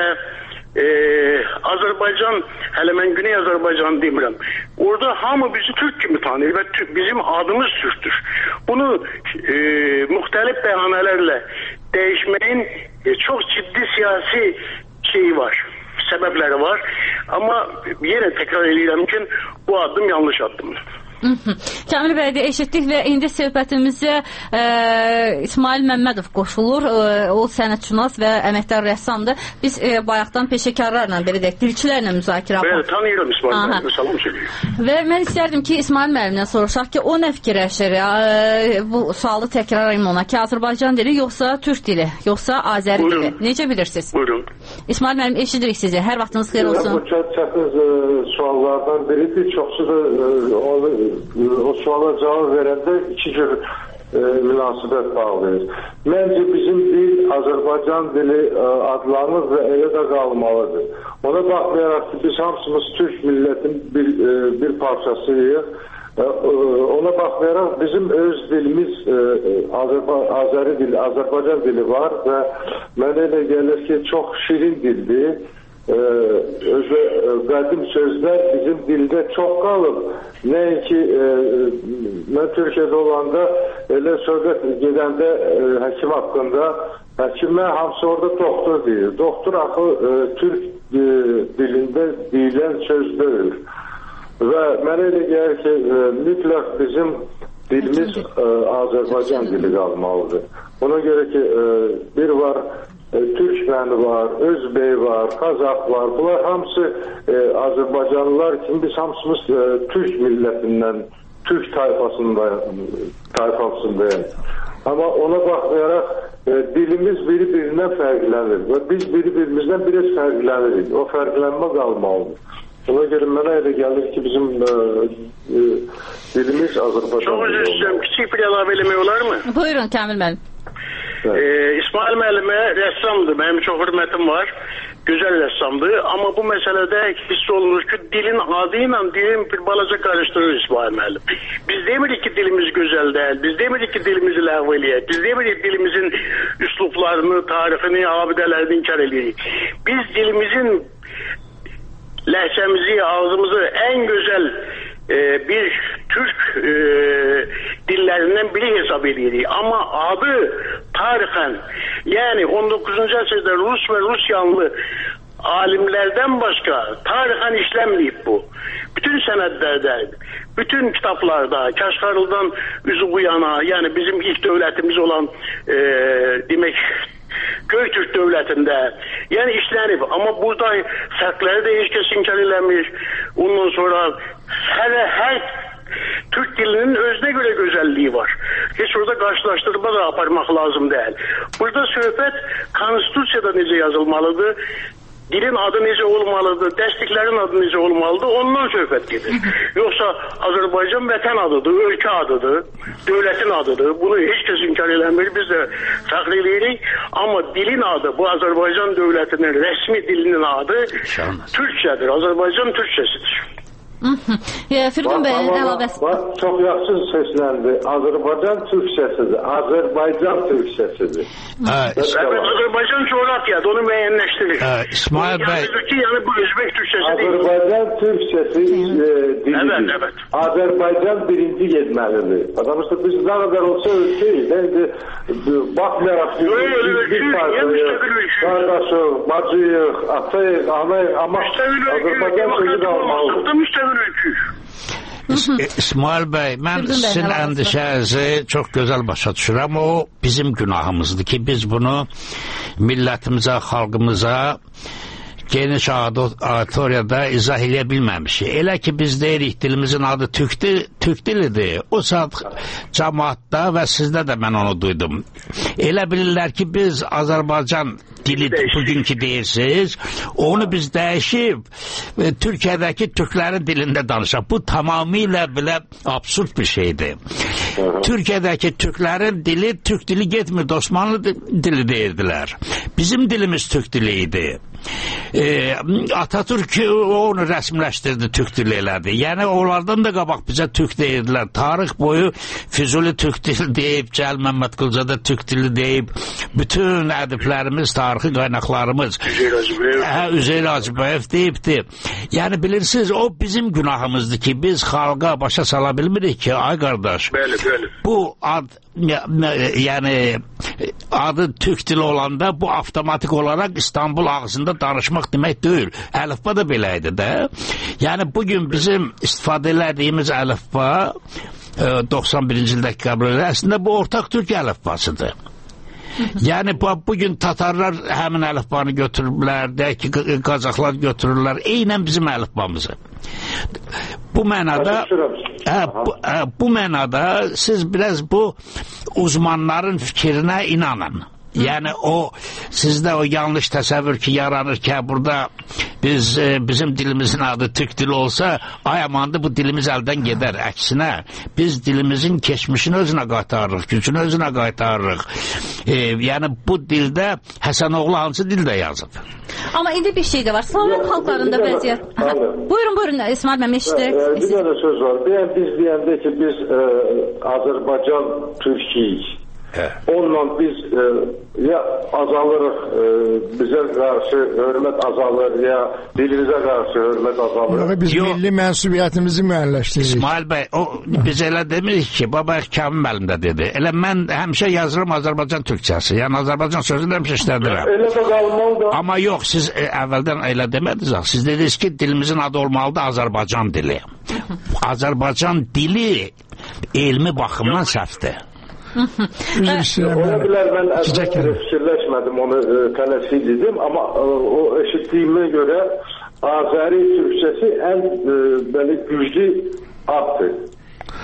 Azərbaycan, hələ mən Güney Azərbaycan demirəm. Orada hamı bizi Türk kimi tanıyır və bizim adımız Türkdür. Bunu müxtəlif bəhanələrlə dəyişməyin çox ciddi siyasi şeyi var, səbəbləri var. Amma yenə təkrar edirəm ki, bu addım yanlış addımdır. Kamil bəy də eşitdik və indi söhbətimizə İsmail Məmmədov qoşulur. O sənətşünas və əməkdar rəssamdır. Biz bayaqdan peşəkarlarla, belə deyək, dilçilərlə müzakirə aparaq. Tanıyıram İsmail müəllim, salam söyləyir. Və mən istərdim ki, İsmail müəllimdən soruşaq ki, o nə fikirləşir? Bu sualı təkrarlayım ona ki, Azərbaycan dili yoxsa Türk dili, yoxsa Azəri dili? Necə bilirsiniz? Buyurun. İsmail müəllim, eşidirik sizi. Hər vaxtınız xeyir olsun. Bu çox çətin suallardan biridir. Çoxsu da o suala cavab verəndə iki cür münasibət bağlayır. Məncə bizim dil Azərbaycan dili adlanır və elə də qalmalıdır. Ona baxmayaraq ki, biz hamısımız Türk millətin bir parçasıyıq. Ona baxmayaraq bizim öz dilimiz Azəri dili, Azərbaycan dili var və mənə elə gəlir ki, çox şirin dildir. Qədim sözlər bizim dildə çox qalıb. Nəinki mən Türkiyədə olanda elə söhbət gedəndə həkim haqqında həkimə hamısı orada doktor deyir. Doktor axı Türk dilində deyilən söz deyil. Və mənə elə gəlir ki, mütləq bizim dilimiz Azərbaycan dili qalmalıdır. Ona görə ki, bir var Türkməni var, Özbək var, Qazax var. Bunlar hamısı Azərbaycanlılar kimi biz hamısımız Türk millətindən, Türk tayfasındayıq. Amma ona baxmayaraq dilimiz biri-birindən fərqlənir və biz biri-birimizdən biraz fərqlənirik. O fərqlənmə qalmalıdır. Ona göre mənə elə gəlir ki, bizim dilimiz Azərbaycan. Çok özür dilerim. Küçük bir ilave eləmək olar mı? Buyurun Kamil müəllim. İsmail müəllimə rəssamdır. Mənim çox hörmətim var. Gözəl rəssamdır. Amma bu məsələdə hiss olunur ki, dilin adı ilə dilin bir balaca qarışdırır İsmail müəllim. Biz demirik ki, dilimiz gözəl deyil. Biz demirik ki, dilimizi ləğv eləyək. Biz demirik ki, dilimizin üslublarını, tarixini, abidələrini inkar eləyirik. Biz dilimizin ləhcəmizi, ağzımızı en güzel bir Türk dillerinden biri hesap edilir. Ama adı tarihen yani 19. asırda Rus ve Rusyanlı alimlerden başka tarihen işlenmeyip bu. Bütün senetlerde, bütün kitaplarda, Kaşgarlı'dan üzü bu yana yani bizim ilk devletimiz olan demek Göytürk devletinde yani işlenip ama burada fərqləri de hiç kes inkar eləmir. Ondan sonra her Türk dilinin özüne göre güzelliği var. Hiç orada karşılaştırma da aparmak lazım değil. Burada söhbət konstitusiyada necə yazılmalıdır, dilin adı necə olmalıdır, dərsliklərin adı necə olmalıdır, ondan söhbət gedir. Yoksa Azərbaycan vətən adıdır, ölkə adıdır, devletin adıdır. Bunu hiç kes inkar eləmir, biz de fəxr eləyirik. Ama dilin adı, bu Azərbaycan devletinin resmi dilinin adı Türkçədir, Azərbaycan Türkçəsidir. Firdun bəyin əlavəsi. Çox yaxşı səsləndi. Azərbaycan Türkçəsidir. Azərbaycan Türkçəsidir. Evet, Azərbaycan coğrafyadır, onu müəyyənləşdirir. İsmail bəy. Yani bu Özbek Türkçesi değil. Azərbaycan Türkçesi dilidir. Evet. Azərbaycan birinci getməlidir. Adamızda biz ne kadar olsa ölçeyiz. Bakmayarak biz parçalıyıq, kardeşik, bacıyıq, atayıq, anayıq ama Azərbaycan sözü de almalıdır. İsmail bəy, mən sizin əndişənizi çox gözəl başa düşürəm. O bizim günahımızdır ki, biz bunu millətimizə, xalqımıza geniş auditoriyada izah eləyə bilməmişik. Elə ki, biz deyirik, dilimizin adı Türk dilidir. O saat cəmaatda və sizdə də mən onu duydum. Elə bilirlər ki, biz Azərbaycan dili bugünkü deyirsiniz, onu biz dəyişib Türkiyədəki Türklərin dilində danışaq. Bu tamamilə belə absurd bir şeydir. Türkiyədəki Türklərin dili Türk dili getmir, Osmanlı dili deyirdilər. Bizim dilimiz Türk dili idi. Atatürk onu rəsmiləşdirdi, Türk dili elədi. Yəni onlardan da qabaq bizə Türk deyirdilər. Tarix boyu Füzuli Türk dili deyib, Cəlil Məmmədquluzadə Türk dili deyib, bütün ədiblərimiz, tarixi qaynaqlarımız Üzeyir Hacıbəyev deyibdi. Yəni bilirsiniz, o bizim günahımızdır ki, biz xalqa başa sala bilmirik ki, ay qardaş, bu ad yani adı Türk dili olanda bu avtomatik olarak İstanbul ağzında danışmaq demək deyil. Əlifba da beləydi də. Yəni bugün bizim istifadə etdiyimiz əlifba 91-ci ildəki qəbul edilir. Əslində bu ortaq Türk əlifbasıdır. Yəni bugün Tatarlar həmin əlifbanı götürürlər, deyək ki, Qazaxlar götürürlər, eynən bizim əlifbamızı. Bu mənada siz biraz bu uzmanların fikrinə inanın. Yəni o sizdə o yanlış təsəvvür ki yaranır ki burada bizim dilimizin adı Türk dili olsa ay amandı bu dilimiz əldən gedər. Əksinə biz dilimizin keçmişini özünə qaytarırıq, gücünü özünə qaytarırıq. Yəni bu dildə Həsənoğlu hansı dildə yazıb? Amma indi bir şey də var. Slaviya xalqlarında vəziyyət. Buyurun İsmail müəllim eşidir. Bir dənə söz var. Biz deyəndə ki biz Azərbaycan Türkiyik. Onunla biz ya azalırıq, bizə qarşı hörmət azalır, ya dilimizə qarşı hörmət azalır. Biz milli mənsubiyyətimizi müəyyənləşdiririk. İsmail bəy, biz elə demirik ki, baba Kamil müəllim də dedi. Elə mən həmişə yazıram Azərbaycan Türkçəsi. Yəni Azərbaycan sözünü həmişə işlədirəm. Elə də qalmalıdır. Amma yox, siz əvvəldən elə demədiniz. Siz dediniz ki, dilimizin adı olmalıdır Azərbaycan dili. Azərbaycan dili elmi baxımdan səhvdir. Ola bilər mən fikirləşmədim, onu tələffüz edim, amma o eşitdiyimə görə Azəri Türkçəsi ən belə güclü addır.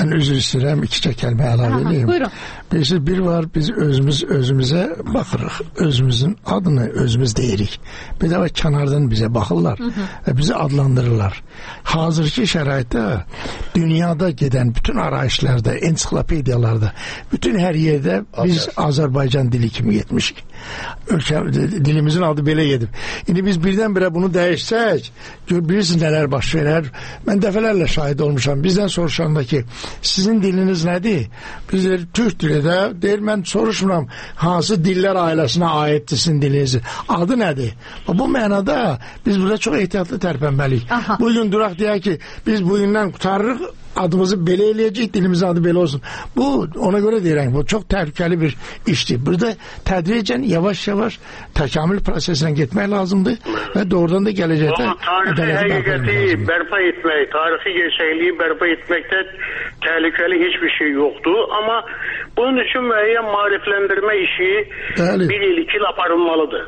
Mən üzr istəyirəm, ikicə kəlmə əlavə edeyim. Buyurun. Bilirsiniz, bir var, biz özümüzə baxırıq, özümüzün adını özümüz deyirik. Bir də kənardan bizə baxırlar və bizi adlandırırlar. Hazırki şəraitdə dünyada gedən bütün arayışlarda, ensiklopediyalarda, bütün hər yerdə biz Azərbaycan dili kimi getmişik. Dilimizin adı belə gedib. İndi biz birdən-birə bunu dəyişsək, bilirsiniz nələr baş verər. Mən dəfələrlə şahid olmuşam. Bizdən soruşanda ki, sizin diliniz nədir? Biz Türk dili də deyir, mən soruşmuram hansı dillər ailəsinə aiddir sizin diliniz. Adı nədir? Bu mənada biz burada çox ehtiyatlı tərpənməliyik. Bugün duraq deyək ki, biz bugündən qutarırıq, adımızı belə eləyəcək, dilimizin adı belə olsun. Bu, ona görə deyirəm, bu çox təhlükəli bir işdir. Burada tədricən, yavaş-yavaş təkamül prosesinə getmək lazımdır və doğrudan da gələcəkdə tarixi həqiqəti bərpa etmək, tarixi gerçəkliyi bərpa etməkdə təhlükəli hiçbir şey yoxdur. Amma bunun üçün müəyyən maarifləndirmə işi bir il, 2 il aparılmalıdır.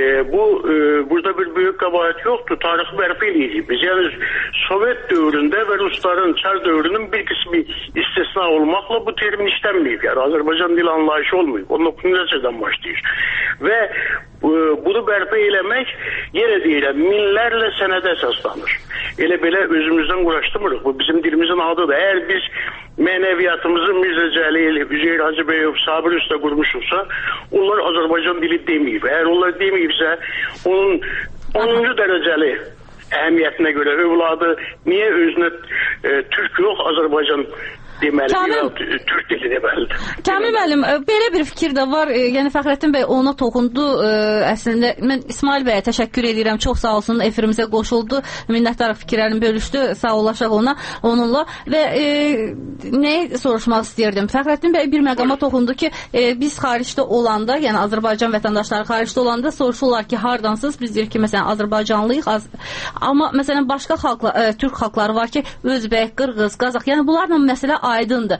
Burada bir böyük qəbahət yoxdur. Tarixi bərpa edirik. Biz yəni Sovet dövründə və Rusların Çar dövrünün bir qismi istisna olmaqla bu termin işlənməyib. Yəni Azərbaycan dil anlayışı olmayıb. 19-cu əsrdən başlayır. Və bunu bərpa eləmək, yenə deyirəm, minlərlə sənədə əsaslanır. Elə belə özümüzdən quraşdırmırıq. Bu bizim dilimizin adıdır. Əgər biz mənəviyyatımızı Mirzə Cəlil, Üzeyir Hacıbəyov, Sabir Usta qurmuşuqsa, onlar Azərbaycan dili deməyib. Əgər onlar deməyibsə, onun 10-cu dərəcəli əhəmiyyətinə görə övladı niyə özünə Türk yox, Azərbaycan deməlidir, Türk dili deməlidir. Kamil müəllim, belə bir fikir də var. Yəni Fəxrəddin bəy ona toxundu. Əslində mən İsmail bəyə təşəkkür edirəm. Çox sağ olsun, efirimizə qoşuldu. Minnətdarıq, fikirlərini bölüşdü. Sağollaşaq onunla və nəyi soruşmaq istəyirdim? Fəxrəddin bəy bir məqama toxundu ki, biz xaricdə olanda, yəni Azərbaycan vətəndaşları xaricdə olanda soruşurlar ki, hardansınız? Biz deyir ki, məsələn Azərbaycanlıyıq. Amma məsələn başqa xalqlar, türk xalqları var ki, Özbək, Qırğız, Qazax. Yəni bunlarla məsələ aydındır.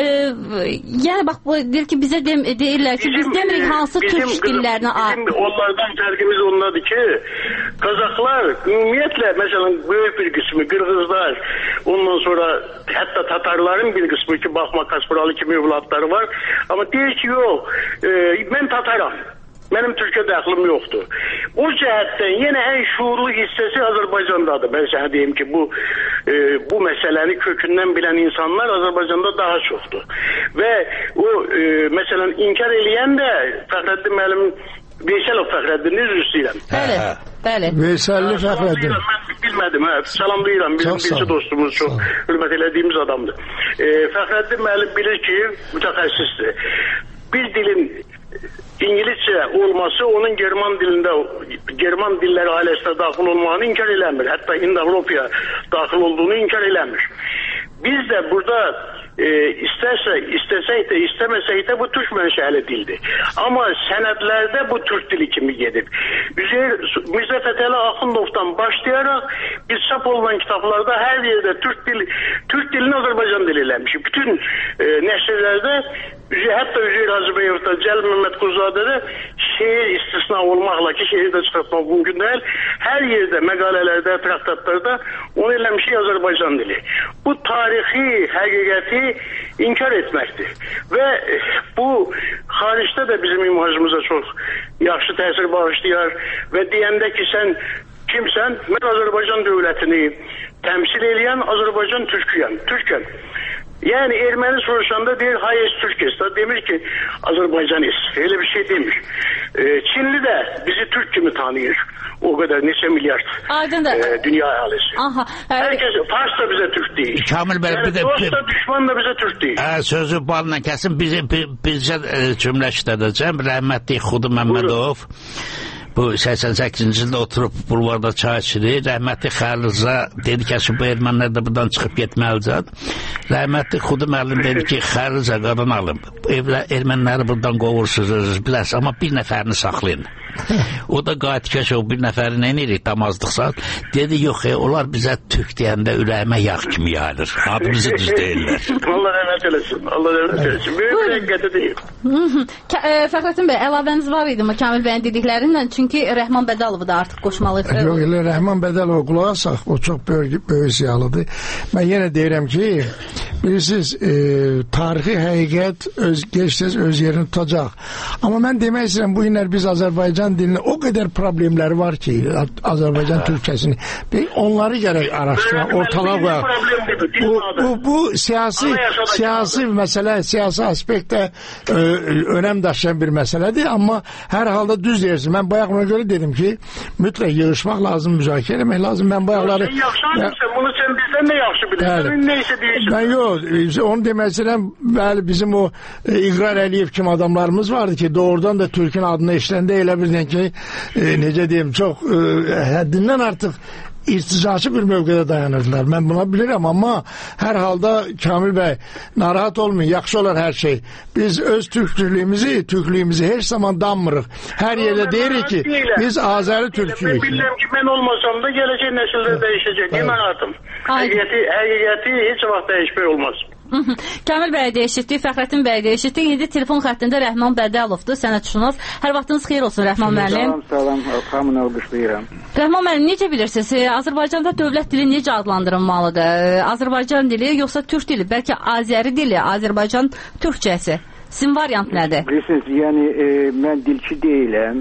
Yəni bax deyir ki, bizə deyirlər ki, biz demirik hansı türk dillərinə aid. Onlardan fərqimiz ondadır ki, Qazaxlar ümumiyyətlə məsələn böyük bir qismi Qırğızlar, ondan sonra hətta Tatarların bir qismi ki, baxma Kasparalı kimi övladları var. Amma deyir ki, yox, mən Tataram. Mənim Türkiyə dəxlim yoxdur. O cəhətdən yenə ən şuurlu hissəsi Azərbaycandadır. Mən sənə deyim ki, bu məsələni kökündən bilən insanlar Azərbaycanda daha çoxdur. Və o, məsələn, inkar eləyən də Fəxrəddin müəllim, Veysəlov Fəxrəddin, üzr istəyirəm. Bəli. Veysəlli Fəxrəddin. Mən bilmədim, salamlayıram. Bizim birisi dostumuz, çox hürmət elədiyimiz adamdır. Fəxrəddin müəllim bilir ki, mütəxəssisdir. Bir dilin İngilizcə olması onun German dilləri ailəsinə daxil olmağını inkar eləmir. Hətta İndo-Avropaya daxil olduğunu inkar eləmir. Biz də burada istəsək də, istəməsək də bu türk mənşəli dildir. Amma sənədlərdə bu türk dili kimi gedib. Mirzə Fətəli Axundovdan başlayaraq biz çap olunan kitablarda hər yerdə türk dilini Azərbaycan dili eləmişik. Bütün nəşrlərdə hətta Üzeyir Hacıbəyovda, Cəlil Məhəmməd Quzadədə şeir istisna olmaqla ki, şeiri də çıxartmaq mümkün deyil. Hər yerdə, məqalələrdə, traktatlarda onu eləmişik Azərbaycan dili. Bu tarixi həqiqəti inkar etməkdir. Və bu xaricdə də bizim imajımıza çox yaxşı təsir bağışlayar və deyəndə ki, sən kimsən? Mən Azərbaycan dövlətini təmsil eləyən Azərbaycan türküyəm. Yəni erməni soruşanda deyir, hayes Türkes da demir ki Azərbaycanis. Öyle bir şey demir. Çinli de bizi Türk kimi tanıyır. O kadar neçə milyard dünya əhalisi. Herkes Fars da bize Türk değil. Kamil Bey, yani dost da düşman da bize Türk değil. Sözü balla kəsin bizcə cümlə işlədəcəm. Rəhmətli Xudu Məmmədov bu 88-ci ildə oturub bulvarda çay içirir. Rəhmətli Xəlirza dedi ki, bu ermənilər də buradan çıxıb getməlidir. Rəhmətli Xudu müəllim dedi ki, Xəlirza qadan alın. Erməniləri buradan qovursunuz, bilərsiniz, amma bir nəfərini saxlayın. O da Qayıtkeşov bir nəfəri nə edirik damazdıqsa, dedi yox, onlar bizə türk deyəndə ürəyimə yağ kimi yayılır. Adımızı düz deyirlər. Allah rəhmət eləsin. Allah rəhmət eləsin. Böyük bir həqiqəti deyil. Fəxrəddin bəy, əlavəniz var idi mi Kamil bəyin dediklərindən? Çünki Rəhman Bədəlovu da artıq qoşmalıyıq. Yox, elə Rəhman Bədəlova qulaq asaq, o çox böyük ziyalıdır. Mən yenə deyirəm ki, bilirsiniz, tarixi həqiqət gec-tez öz yerini tutacaq. Amma mən demək istəyirəm, bu günlər biz Azərbaycan dilində o qədər problemləri var ki, Azərbaycan türkçəsini, onları gərək araşdıraq, ortalığa qoyaq. Bu siyasi məsələ, siyasi aspektdə önəm daşıyan bir məsələdir, amma hər halda düz deyirsin. Mən bayaq ona görə dedim ki, mütləq yığışmaq lazım, müzakirə etmək lazım. Mən bayaqları... Bunu sən bizdən nə yaxşı bilirsən, neysə deyirsən. Ben yox, onu demək istəyirəm, bəli, bizim o İqrar Əliyev kimi adamlarımız vardı ki, doğrudan da Türk'ün adını eşləndə elə birdən ki, necə deyim, çox həddindən artıq irticaçı bir mövqedə dayanırdılar. Mən buna bilirəm, amma hər halda Kamil bəy, narahat olmayın, yaxşı olar hər şey. Biz öz türklüyümüzü heç zaman danmırıq. Hər yerdə deyirik ki, biz Azəri türküyük. Ben bilirəm ki, mən olmasam da gələcək nəsildə dəyişəcək. Deyim həyatım. Həqiqəti heç vaxt dəyişmək olmaz. Kamil bəy deyişitdik, Fəxrəddin bəy deyişitdik. İndi telefon xəttində Rəhman Bədəlovdur, sənətşünas. Hər vaxtınız xeyir olsun Rəhman müəllim. Salam, hamını alqışlayıram. Rəhman müəllim, necə bilirsiniz, Azərbaycanda dövlət dili necə adlandırılmalıdır? Azərbaycan dili yoxsa türk dili, bəlkə Azəri dili, Azərbaycan türkçəsi? Sizin variant nədir? Bilirsiniz, yəni mən dilçi deyiləm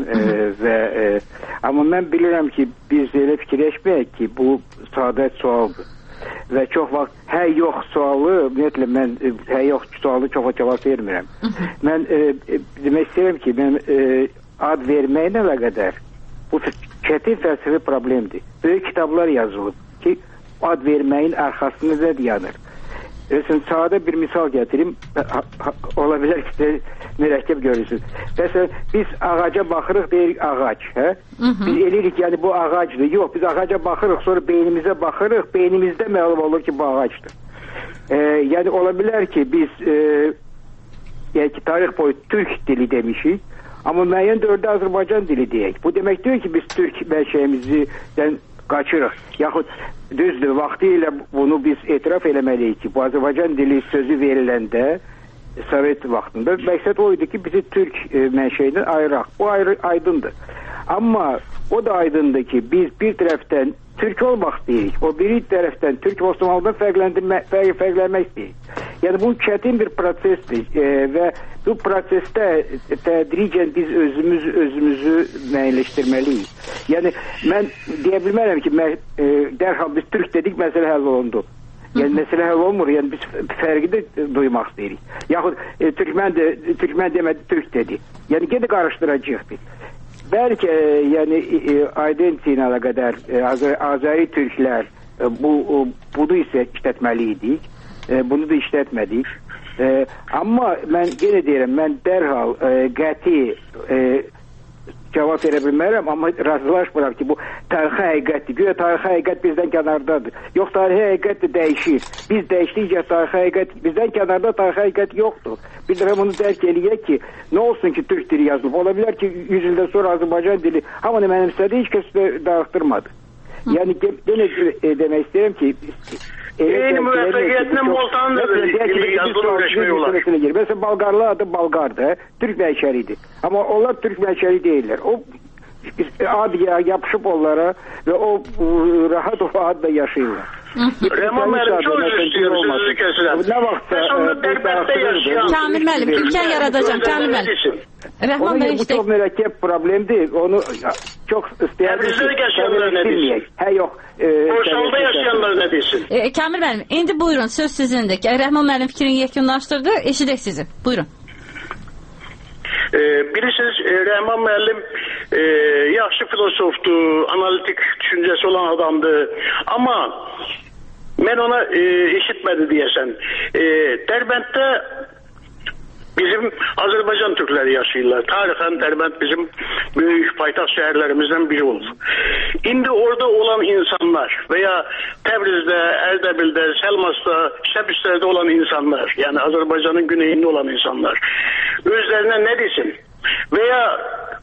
amma mən bilirəm ki, biz elə fikirləşməyək ki, bu sadə sualdır. Və çox vaxt hə-yox sualı, ümumiyyətlə mən hə-yox sualı çox cavab vermirəm. Mən demək istəyirəm ki, mən ad verməklə əlaqədar bu çətin fəlsəfi problemdir. Böyük kitablar yazılıb ki, ad verməyin arxasında nə dayanır. Sadə bir misal gətirim, ola bilər ki, mürəkkəb görürsünüz. Məsələn, biz ağaca baxırıq, deyirik ağac, hə? Biz eləyirik, yəni bu ağacdır. Yox, biz ağaca baxırıq, sonra beynimizə baxırıq, beynimizdə məlum olur ki, bu ağacdır. Yəni, ola bilər ki, biz yəni ki, tarix boyu türk dili demişik, amma müəyyən dövrdə Azərbaycan dili deyək. Bu demək deyir ki, biz türk mənşəyimizdən qaçırıq. Yaxud düzdür, vaxtı ilə bunu biz etiraf eləməliyik ki, bu Azərbaycan dili sözü veriləndə Sovet vaxtında məqsəd o idi ki, bizi türk mənşəyindən ayıraq. Bu aydındır. Amma o da aydındır ki, biz bir tərəfdən türk olmaq deyirik, o bir tərəfdən türk Osmanlıdan fərqlənmək deyirik. Yəni bu çətin bir prosesdir və bu prosesdə tədricən biz özümüzü müəyyənləşdirməliyik. Yəni mən deyə bilmərəm ki, dərhal biz türk dedik, məsələ həll olundu. Yəni məsələ həll olmur, yəni biz fərqi də duymaq deyirik. Yaxud türkmən demədi, türk dedi. Yəni gedi qarışdıracaqdır. Bəlkə yəni identity ilə əlaqədar Azəri türklər bunu isə işlətməliydik. Bunu da işlətmədik. Amma mən yenə deyirəm, mən dərhal qəti cavab verə bilmərəm, amma razılaşmıram ki, bu tarixi həqiqətdir. Güya tarixi həqiqət bizdən kənardadır. Yox, tarixi həqiqət də dəyişir. Biz dəyişdikcə tarixi həqiqət, bizdən kənarda tarixi həqiqət yoxdur. Bir də bunu dərk eləyək ki, nə olsun ki, türk dili yazılıb. Ola bilər ki, 100 ildən sonra Azərbaycan dili hamını mənimsədi, heç kəs də dağıtdırmadı. Yəni, demək istəyirəm ki, eyni müvəffəqiyyətlə Moltanın da yazılı öyrəşmək olar. Məsələn, Balqarlı adı Balqardır, türk mənşəlidir. Amma onlar türk mənşəli deyirlər. O ad yapışıb onlara və o rahat o adla yaşayırlar. Rəhman müəllim, çox üzr istəyirəm, sözünüzü kəsirəm. Nə vaxtsa Kamil müəllim, imkan yaradacağım, Kamil müəllim. Rəhman bəy, bu çox mürəkkəb problemdir. Onu çox istəyərdim ki, hə yox. Boşalda yaşayanlar nə desin? Kamil müəllim, indi buyurun, söz sizindir. Rəhman müəllim fikrini yekunlaşdırdı, eşidək sizi. Buyurun. Bilirsiniz, Rəhman müəllim yaxşı filosofdur, analitik düşüncəsi olan adamdır. Amma mən ona eşitmədi deyəsən. Dərbənddə bizim Azərbaycan türkləri yaşayırlar. Tarixən Dərbənd bizim böyük paytaxt şəhərlərimizdən biri olur. İndi orada olan insanlar veya Təbrizdə, Ərdəbildə, Səlmasda, Şəbistədə olan insanlar, yəni Azərbaycanın güneyində olan insanlar özlərinə nə desin? Veya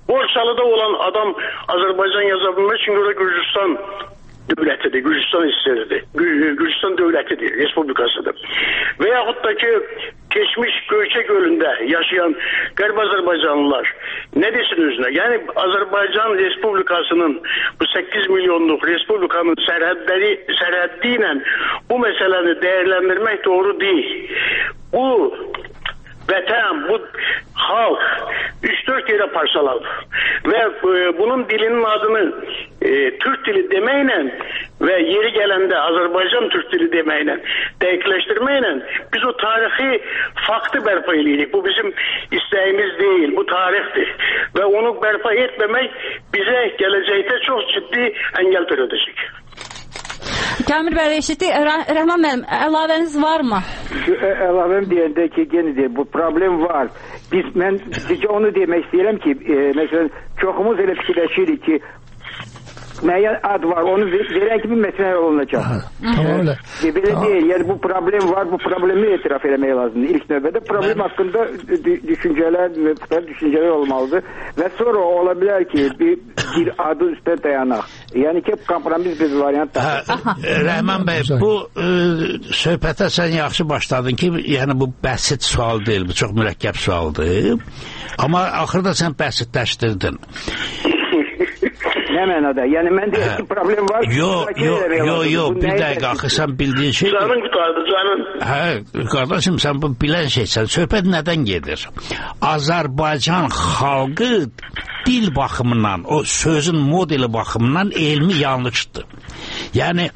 Borçalıda olan adam Azərbaycan yaza bilmək, çünki orada Gürcüstan dövlətidir, Gürcüstan hissəsidir, Gürcüstan dövlətidir, respublikasıdır. Və yaxud da ki, keçmiş Göyçə gölündə yaşayan Qərb Azərbaycanlılar nə desin özünə? Yəni Azərbaycan Respublikasının bu 8 milyonluq respublikanın sərhəddi ilə bu məsələni dəyərləndirmək doğru deyil. Bu vətən, bu xalq 3-4 yerə parçalanıb və bunun dilinin adını Türk dili deməklə və yeri gələndə Azərbaycan Türk dili deməklə dəqiqləşdirməklə biz o tarixi faktı bərpa edirik. Bu bizim istəyimiz deyil, bu tarixdir və onu bərpa etməmək bizə gələcəkdə çox ciddi əngəl törədəcək. Kamil bəy, eşitdik. Rəhman müəllim, əlavəniz varmı? Əlavəm deyəndə ki, yenə bu problem var. Mən sizcə onu demək istəyirəm ki, məsələn, çoxumuz elə fikirləşirik ki, müəyyən ad var, onu verən kimi məsələ olunacaq. Tamamilə. Belə deyil, yəni bu problem var, bu problemi etiraf eləmək lazımdır. İlk növbədə problem haqqında düşüncələr olmalıdır və sonra ola bilər ki, bir adı üstə dayanaq. Yəni ki, kompromis bir variant tapır. Rəhman bəy, bu söhbətə sən yaxşı başladın ki, yəni bu bəsit sual deyil, bu çox mürəkkəb sualdır. Amma axırda sən bəsitləşdirdin. Nə mənada? Yəni mən deyək ki, problem var. Yox, bir dəqiqə, axı sən bildiyin şey... Canın qutardı, canın. Hə, qardaşım, sən bu bilən şeysən. Söhbət nədən gedir? Azərbaycan xalqı dil baxımından, o sözün modeli baxımından elmi yanlışdır. Yəni,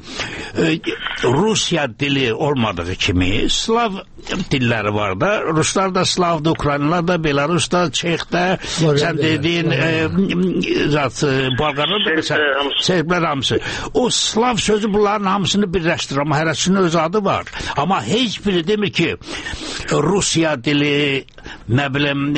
Rusiya dili olmadığı kimi, Slav dilləri var da, Ruslar da Slavdır, Ukraynalar da, Belarus da, Çex da, sən dediyin Balqarlar da, Serblər hamısı. O Slav sözü bunların hamısını birləşdirir, amma hərəsinin öz adı var. Amma heç biri demir ki, Rusiya dili, nə bilim,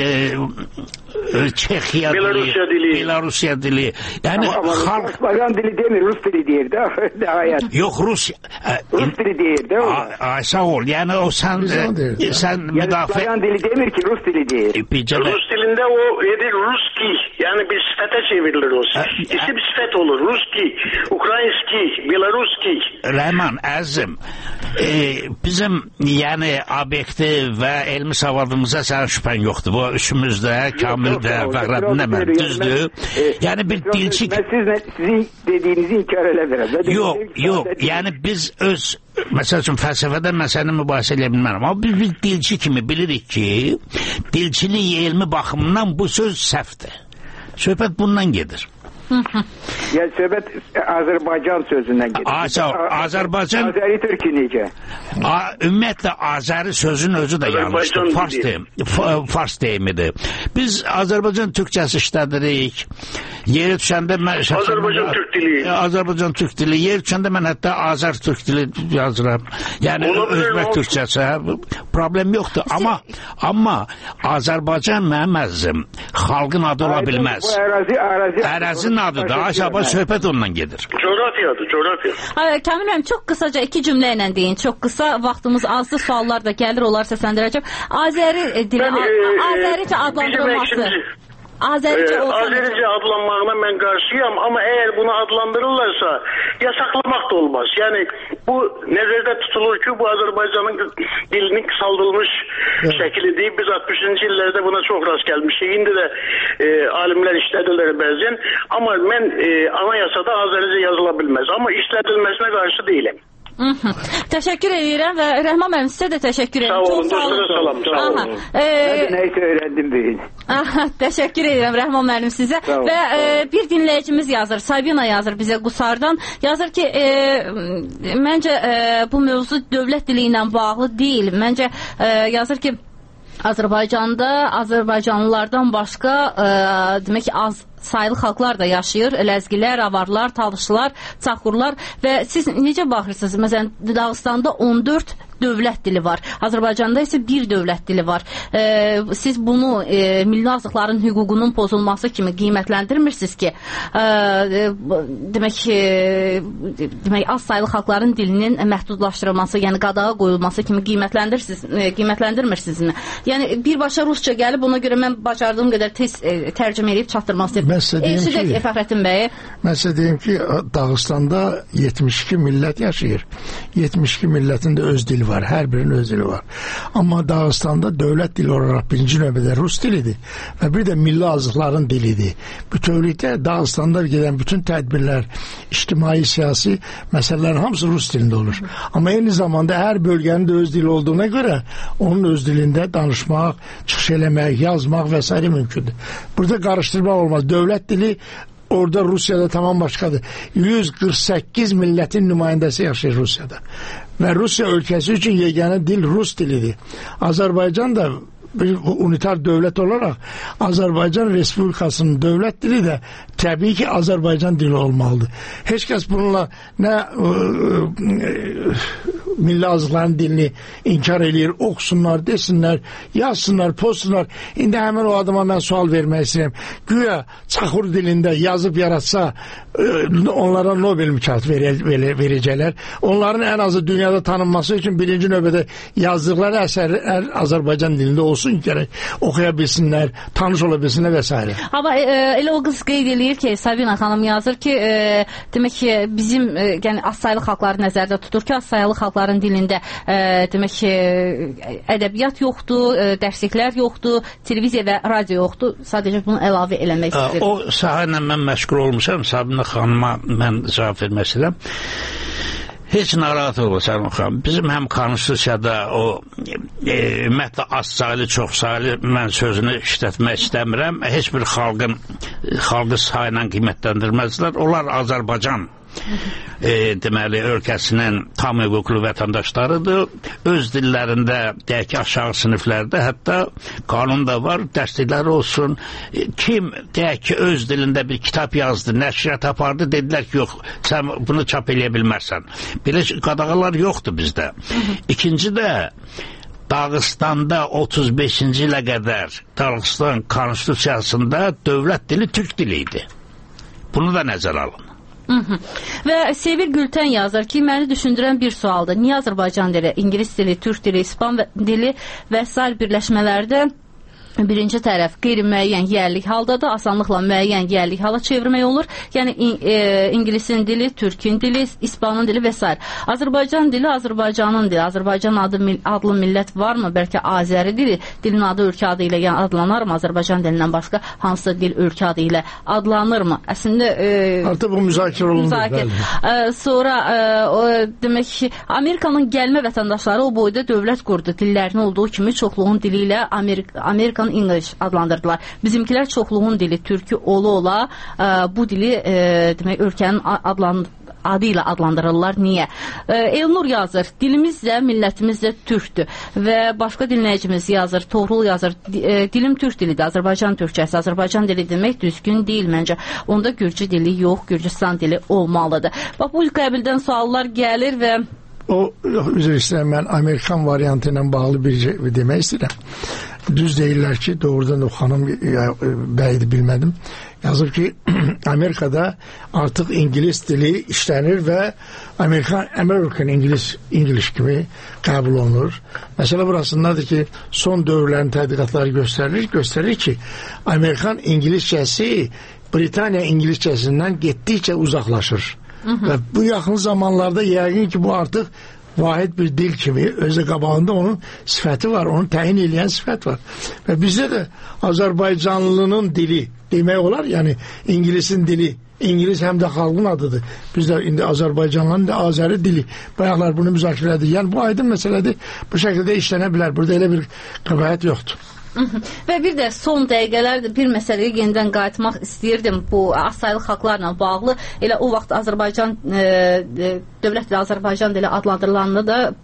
Çexiya dili, Belarusiya dili. Yəni, xalq... Balqan dili demir, Rus dili deyir də. Yox, Rusiya... Rus dili deyir də. Ay, sağ ol, yəni o sən müdafiə... Balqan dili demir ki, Rus dili deyir. Rus dilində o edir Ruski, yəni bir sifətə çevrilir o. İsim sifət olur, Ruski, Ukrayinski, Belaruski. Rəhman, əzim, bizim yəni obyekti və elmi savadımıza sən şübhən yoxdur. Bu üçümüzdə, Kamildə, Fəxrəddinlə mən, düzdür. Yəni bir dilçi... Mən sizin dediyinizi inkar eləmirəm. Yox, yəni biz öz, məsəl üçün fəlsəfədən məsələni mübahisə edə bilmərəm. Amma biz dilçi kimi bilirik ki, dilçilik elmi baxımından bu söz səhvdir. Söhbət bundan gedir. Yəni söhbət Azərbaycan sözündən gedir. Azərbaycan... Azəri Türkü necə? Ümumiyyətlə Azəri sözün özü də yanlışdır. Fars deyimidir. Biz Azərbaycan Türkçəsi işlədirik. Yeri düşəndə mən... Azərbaycan Türk dili. Azərbaycan Türk dili. Yeri düşəndə mən hətta Azər Türk dili yazıram. Yəni Özbək Türkçəsi. Problem yoxdur. Amma Azərbaycan mənim əzizim xalqın adı ola bilməz. Ərazinin adıdır. Aşağı söhbət ondan gedir. Coğrafiyadır. Kamil müəllim, çox qısaca 2 cümlə ilə deyin. Çox qısa, vaxtımız azdır, suallar da gəlir, onlar səsləndirəcəm. Azəri dili, Azərica adlandırılması. Azərica adlanmağına mən qarşıyam, amma əgər bunu adlandırırlarsa yasaklamaq da olmaz. Yəni bu nəzərdə tutulur ki, bu Azərbaycanın dilinin qısaldılmış şəklidir. Biz 60-cı illərdə buna çox rast gəlmişik. İndi də alimlər işlədirlər bəzən. Amma mən anayasada Azərica yazıla bilməz. Amma işlədilməsinə qarşı deyiləm. Təşəkkür edirəm və Rəhman müəllim sizə də təşəkkür edirəm. Çox sağ olun. Nəysə öyrəndim deyin. Təşəkkür edirəm Rəhman müəllim sizə və bir dinləyicimiz yazır, Sabina yazır bizə Qusardan. Yazır ki, məncə bu mövzu dövlət dili ilə bağlı deyil. Məncə yazır ki, Azərbaycanda Azərbaycanlılardan başqa demək ki, az sayılı xalqlar da yaşayır. Ləzgilər, avarlar, talışlar, çaxurlar və siz necə baxırsınız? Məsələn, Dağıstanda 14 dövlət dili var. Azərbaycanda isə bir dövlət dili var. Siz bunu milli azlıqların hüququnun pozulması kimi qiymətləndirmirsiniz ki, demək az saylı xalqların dilinin məhdudlaşdırılması, yəni qadağa qoyulması kimi qiymətləndirmirsiniz. Yəni birbaşa rusca gəlib, ona görə mən bacardığım qədər tez tərcümə edib çatdırmaq istəyirəm. Fəxrəddin bəy. Mən sizə deyim ki, Dağıstanda 72 millət yaşayır. 72 millətin də öz dili var. Hər birinin öz dili var. Amma Dağıstanda dövlət dili olaraq birinci növbədə rus dilidir və bir də milli azlıqların dilidir. Bütövlükdə Dağıstanda gedən bütün tədbirlər, ictimai, siyasi məsələlərin hamısı rus dilində olur. Amma eyni zamanda hər bölgənin də öz dili olduğuna görə onun öz dilində danışmaq, çıxış eləmək, yazmaq və s. mümkündür. Burada qarışdırmaq olmaz. Dövlət dili orada Rusiyada tamam başqadır. 148 millətin nümayəndəsi yaşayır Rusiyada. Və Rusiya ölkəsi üçün yeganə dil rus dilidir. Azərbaycan da bir unitar dövlət olaraq Azərbaycan Respublikasının dövlət dili də təbii ki Azərbaycan dili olmalıdır. Heç kəs bununla nə milli azlıqların dilini inkar eləyir, oxusunlar, desinlər, yazsınlar, pozsunlar. İndi həmin o adama mən sual vermək istəyirəm. Güya çaxur dilində yazıb yaratsa onlara Nobel mükafatı verəcəklər. Onların ən azı dünyada tanınması üçün birinci növbədə yazdıqları əsərlər Azərbaycan dilində olsun ki, oxuya bilsinlər, tanış ola bilsinlər və s. Amma elə o qız qeyd eləyir ki, Sabina xanım yazır ki, demək ki, bizim yəni az saylı xalqları nəzərdə tutur ki, az saylı xalqların dilində demək ki, ədəbiyyat yoxdur, dərsliklər yoxdur, televiziya və radio yoxdur. Sadəcə bunu əlavə eləmək istəyirəm. O sahə ilə mən məşğul olmuşam. Sabina xanıma mən cavab vermək istəyirəm. Heç narahat olmasam xanım. Bizim həm konstitusiyada o ümumiyyətlə az saylı, çox saylı mən sözünü işlətmək istəmirəm. Heç bir xalqı sayla qiymətləndirməzlər. Onlar Azərbaycan deməli ölkəsinin tam hüquqlu vətəndaşlarıdır. Öz dillərində, deyək ki, aşağı siniflərdə hətta qanunda var, dərslikləri olsun. Kim, deyək ki, öz dilində bir kitab yazdı, nəşriyyat apardı, dedilər ki, yox, sən bunu çap eləyə bilmərsən. Belə qadağalar yoxdur bizdə. İkinci də Dağıstanda 35-ci ilə qədər Dağıstan konstitusiyasında dövlət dili türk dili idi. Bunu da nəzərə alın. Və Sevil Gültən yazır ki, məni düşündürən bir sualdır. Niyə Azərbaycan dili, İngilis dili, Türk dili, İspan dili və sair birləşmələrdə birinci tərəf qeyri-müəyyən yerlik haldadır, asanlıqla müəyyən yerlik hala çevirmək olur. Yəni İngilisin dili, Türkün dili, İspanın dili və s. Azərbaycan dili Azərbaycanın dili. Azərbaycan adlı millət varmı? Bəlkə Azəri dili, dilin adı ölkə adı ilə adlanırmı? Azərbaycan dilindən başqa hansı dil ölkə adı ilə adlanırmı? Əslində artıq bu müzakirə olunur. Sonra demək ki, Amerikanın gəlmə vətəndaşları o boyda dövlət qurdu. Dillərinin olduğu kimi çoxluğun dili ilə Amerika English adlandırdılar. Bizimkilər çoxluğun dili türkü ola bu dili demək ölkənin adı ilə adlandırırlar. Niyə? Elnur yazır, dilimiz də, millətimiz də türkdür və başqa dinləyicimiz yazır, Toğrul yazır, dilim türk dilidir, Azərbaycan türkçəsi. Azərbaycan dili demək düzgün deyil məncə. Onda Gürcü dili yox, Gürcüstan dili olmalıdır. Bax, bu qəbildən suallar gəlir və üzr istəyirəm, mən Amerikan variantı ilə bağlı bir demək istəyirəm. Düz deyirlər ki, doğrudan o xanım bəydi bilmədim. Yazır ki, Amerikada artıq İngilis dili işlənir və American English kimi qəbul olunur. Məsələ burasındadır ki, son dövrlərin tədqiqatları göstərir ki, Amerikan İngiliscəsi Britaniya İngiliscəsindən getdikcə uzaqlaşır. Və bu yaxın zamanlarda yəqin ki, bu artıq vahid bir dil kimi özü qabağında onun sifəti var, onu təyin edən sifət var. Və bizdə də Azərbaycanlının dili demək olar, yəni İngilisin dili, İngilis həm də xalqın adıdır. Bizdə indi Azərbaycanlıların da Azəri dili, bayaqlar bunu müzakirə edir. Yəni bu aydın məsələdir, bu şəkildə işlənə bilər, burada elə bir qəbahət yoxdur. Və bir də son dəqiqələrdə bir məsələyə yenidən qayıtmaq istəyirdim. Bu az saylı xalqlarla bağlı. Elə o vaxt Azərbaycan dövlət dili Azərbaycan dili adlandırılanında da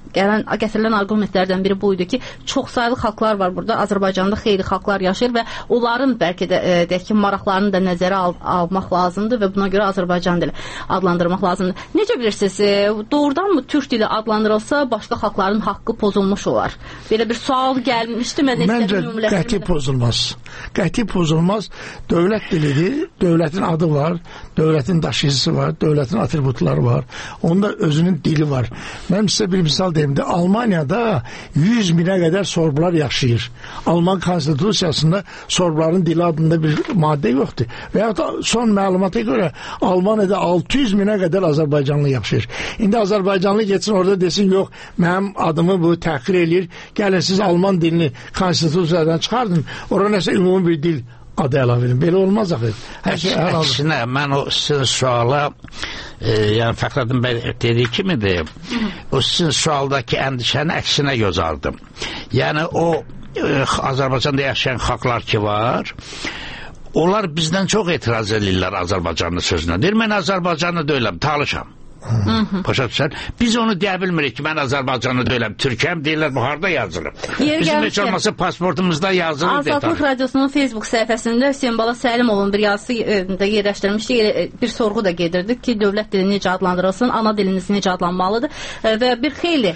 gətirilən arqumentlərdən biri bu idi ki, çox saylı xalqlar var burada. Azərbaycanda xeyli xalqlar yaşayır və onların bəlkə də deyək ki, maraqlarını da nəzərə almaq lazımdır və buna görə Azərbaycan dili adlandırmaq lazımdır. Necə bilirsiniz, doğrudanmı türk dili adlandırılsa başqa xalqların haqqı pozulmuş olar? Belə bir sual gəlmişdi. Məncə qəti pozulmaz. Qəti pozulmaz. Dövlət dilidir. Dövlətin adı var, dövlətin daşıyıcısı var, dövlətin atributları var. Onda özünün dili var. Mən sizə bir misal deyim də, Almaniyada 100 minə qədər sorblar yaşayır. Alman konstitusiyasında sorbların dili adında bir maddə yoxdur. Və ya da son məlumata görə Almaniyada 600 minə qədər Azərbaycanlı yaşayır. İndi Azərbaycanlı geçsin orada desin, yox, mənim adımı bu təhqir eləyir, gəlin siz Alman dilini konstitusiyadan çıxardın, orada nəsə ümumi bir dil adı əlavə edin. Belə olmaz axı. Əksinə, mən o sizin suala yəni Fəxrəddin bəy dediyi kimidir, o sizin sualdakı əndişəni əksinə gözaldım. Yəni o Azərbaycanda yaşayan xalqlar ki var, onlar bizdən çox etiraz edirlər Azərbaycanlı sözünə. Deyir, mən Azərbaycanlı deyiləm, talışam. Başa düşsən? Biz onu deyə bilmirik ki, mən Azərbaycanlı deyiləm, Türkiyəm deyirlər, bu harada yazılıb. Bizim heç olmasa pasportumuzda yazılıb. Azadlıq Radyosunun Facebook səhifəsində Hüseyin Bala Səlimovun bir yazısı da yerləşdirmişdik. Bir sorğu da gedirdik ki, dövlət dili necə adlandırılsın, ana diliniz necə adlanmalıdır və bir xeyli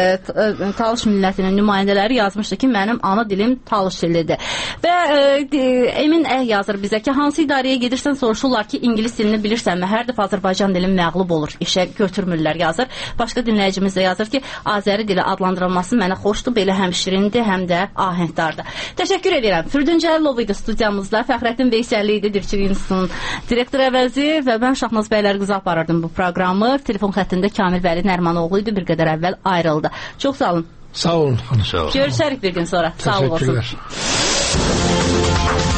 Talış millətinin nümayəndələri yazmışdı ki, mənim ana dilim Talış dilidir. Və Emin yazır bizə ki, hansı idarəyə gedirsən soruşurlar ki, ingilis dilini bilirsənmi? Hər dəfə Azərbaycan dilin məğlub olur. Götürmürlər yazır. Başqa dinləyicimiz də yazır ki, Azəri dili adlandırılması mənə xoşdur, belə həm şirindir, həm də ahəngdardır. Təşəkkür edirəm. Firdun Cəlilov idi studiyamızda, Fəxrəddin Veysəlli idi Dilçilik İnstitutunun direktor əvəzi və mən Şahnaz bəylər qızı aparırdım bu proqramı. Telefon xəttində Kamil Vəli Nərmanoğlu idi, bir qədər əvvəl ayrıldı. Çox sağ olun. Sağ olun. Görüşərik bir gün sonra. Sağ olun.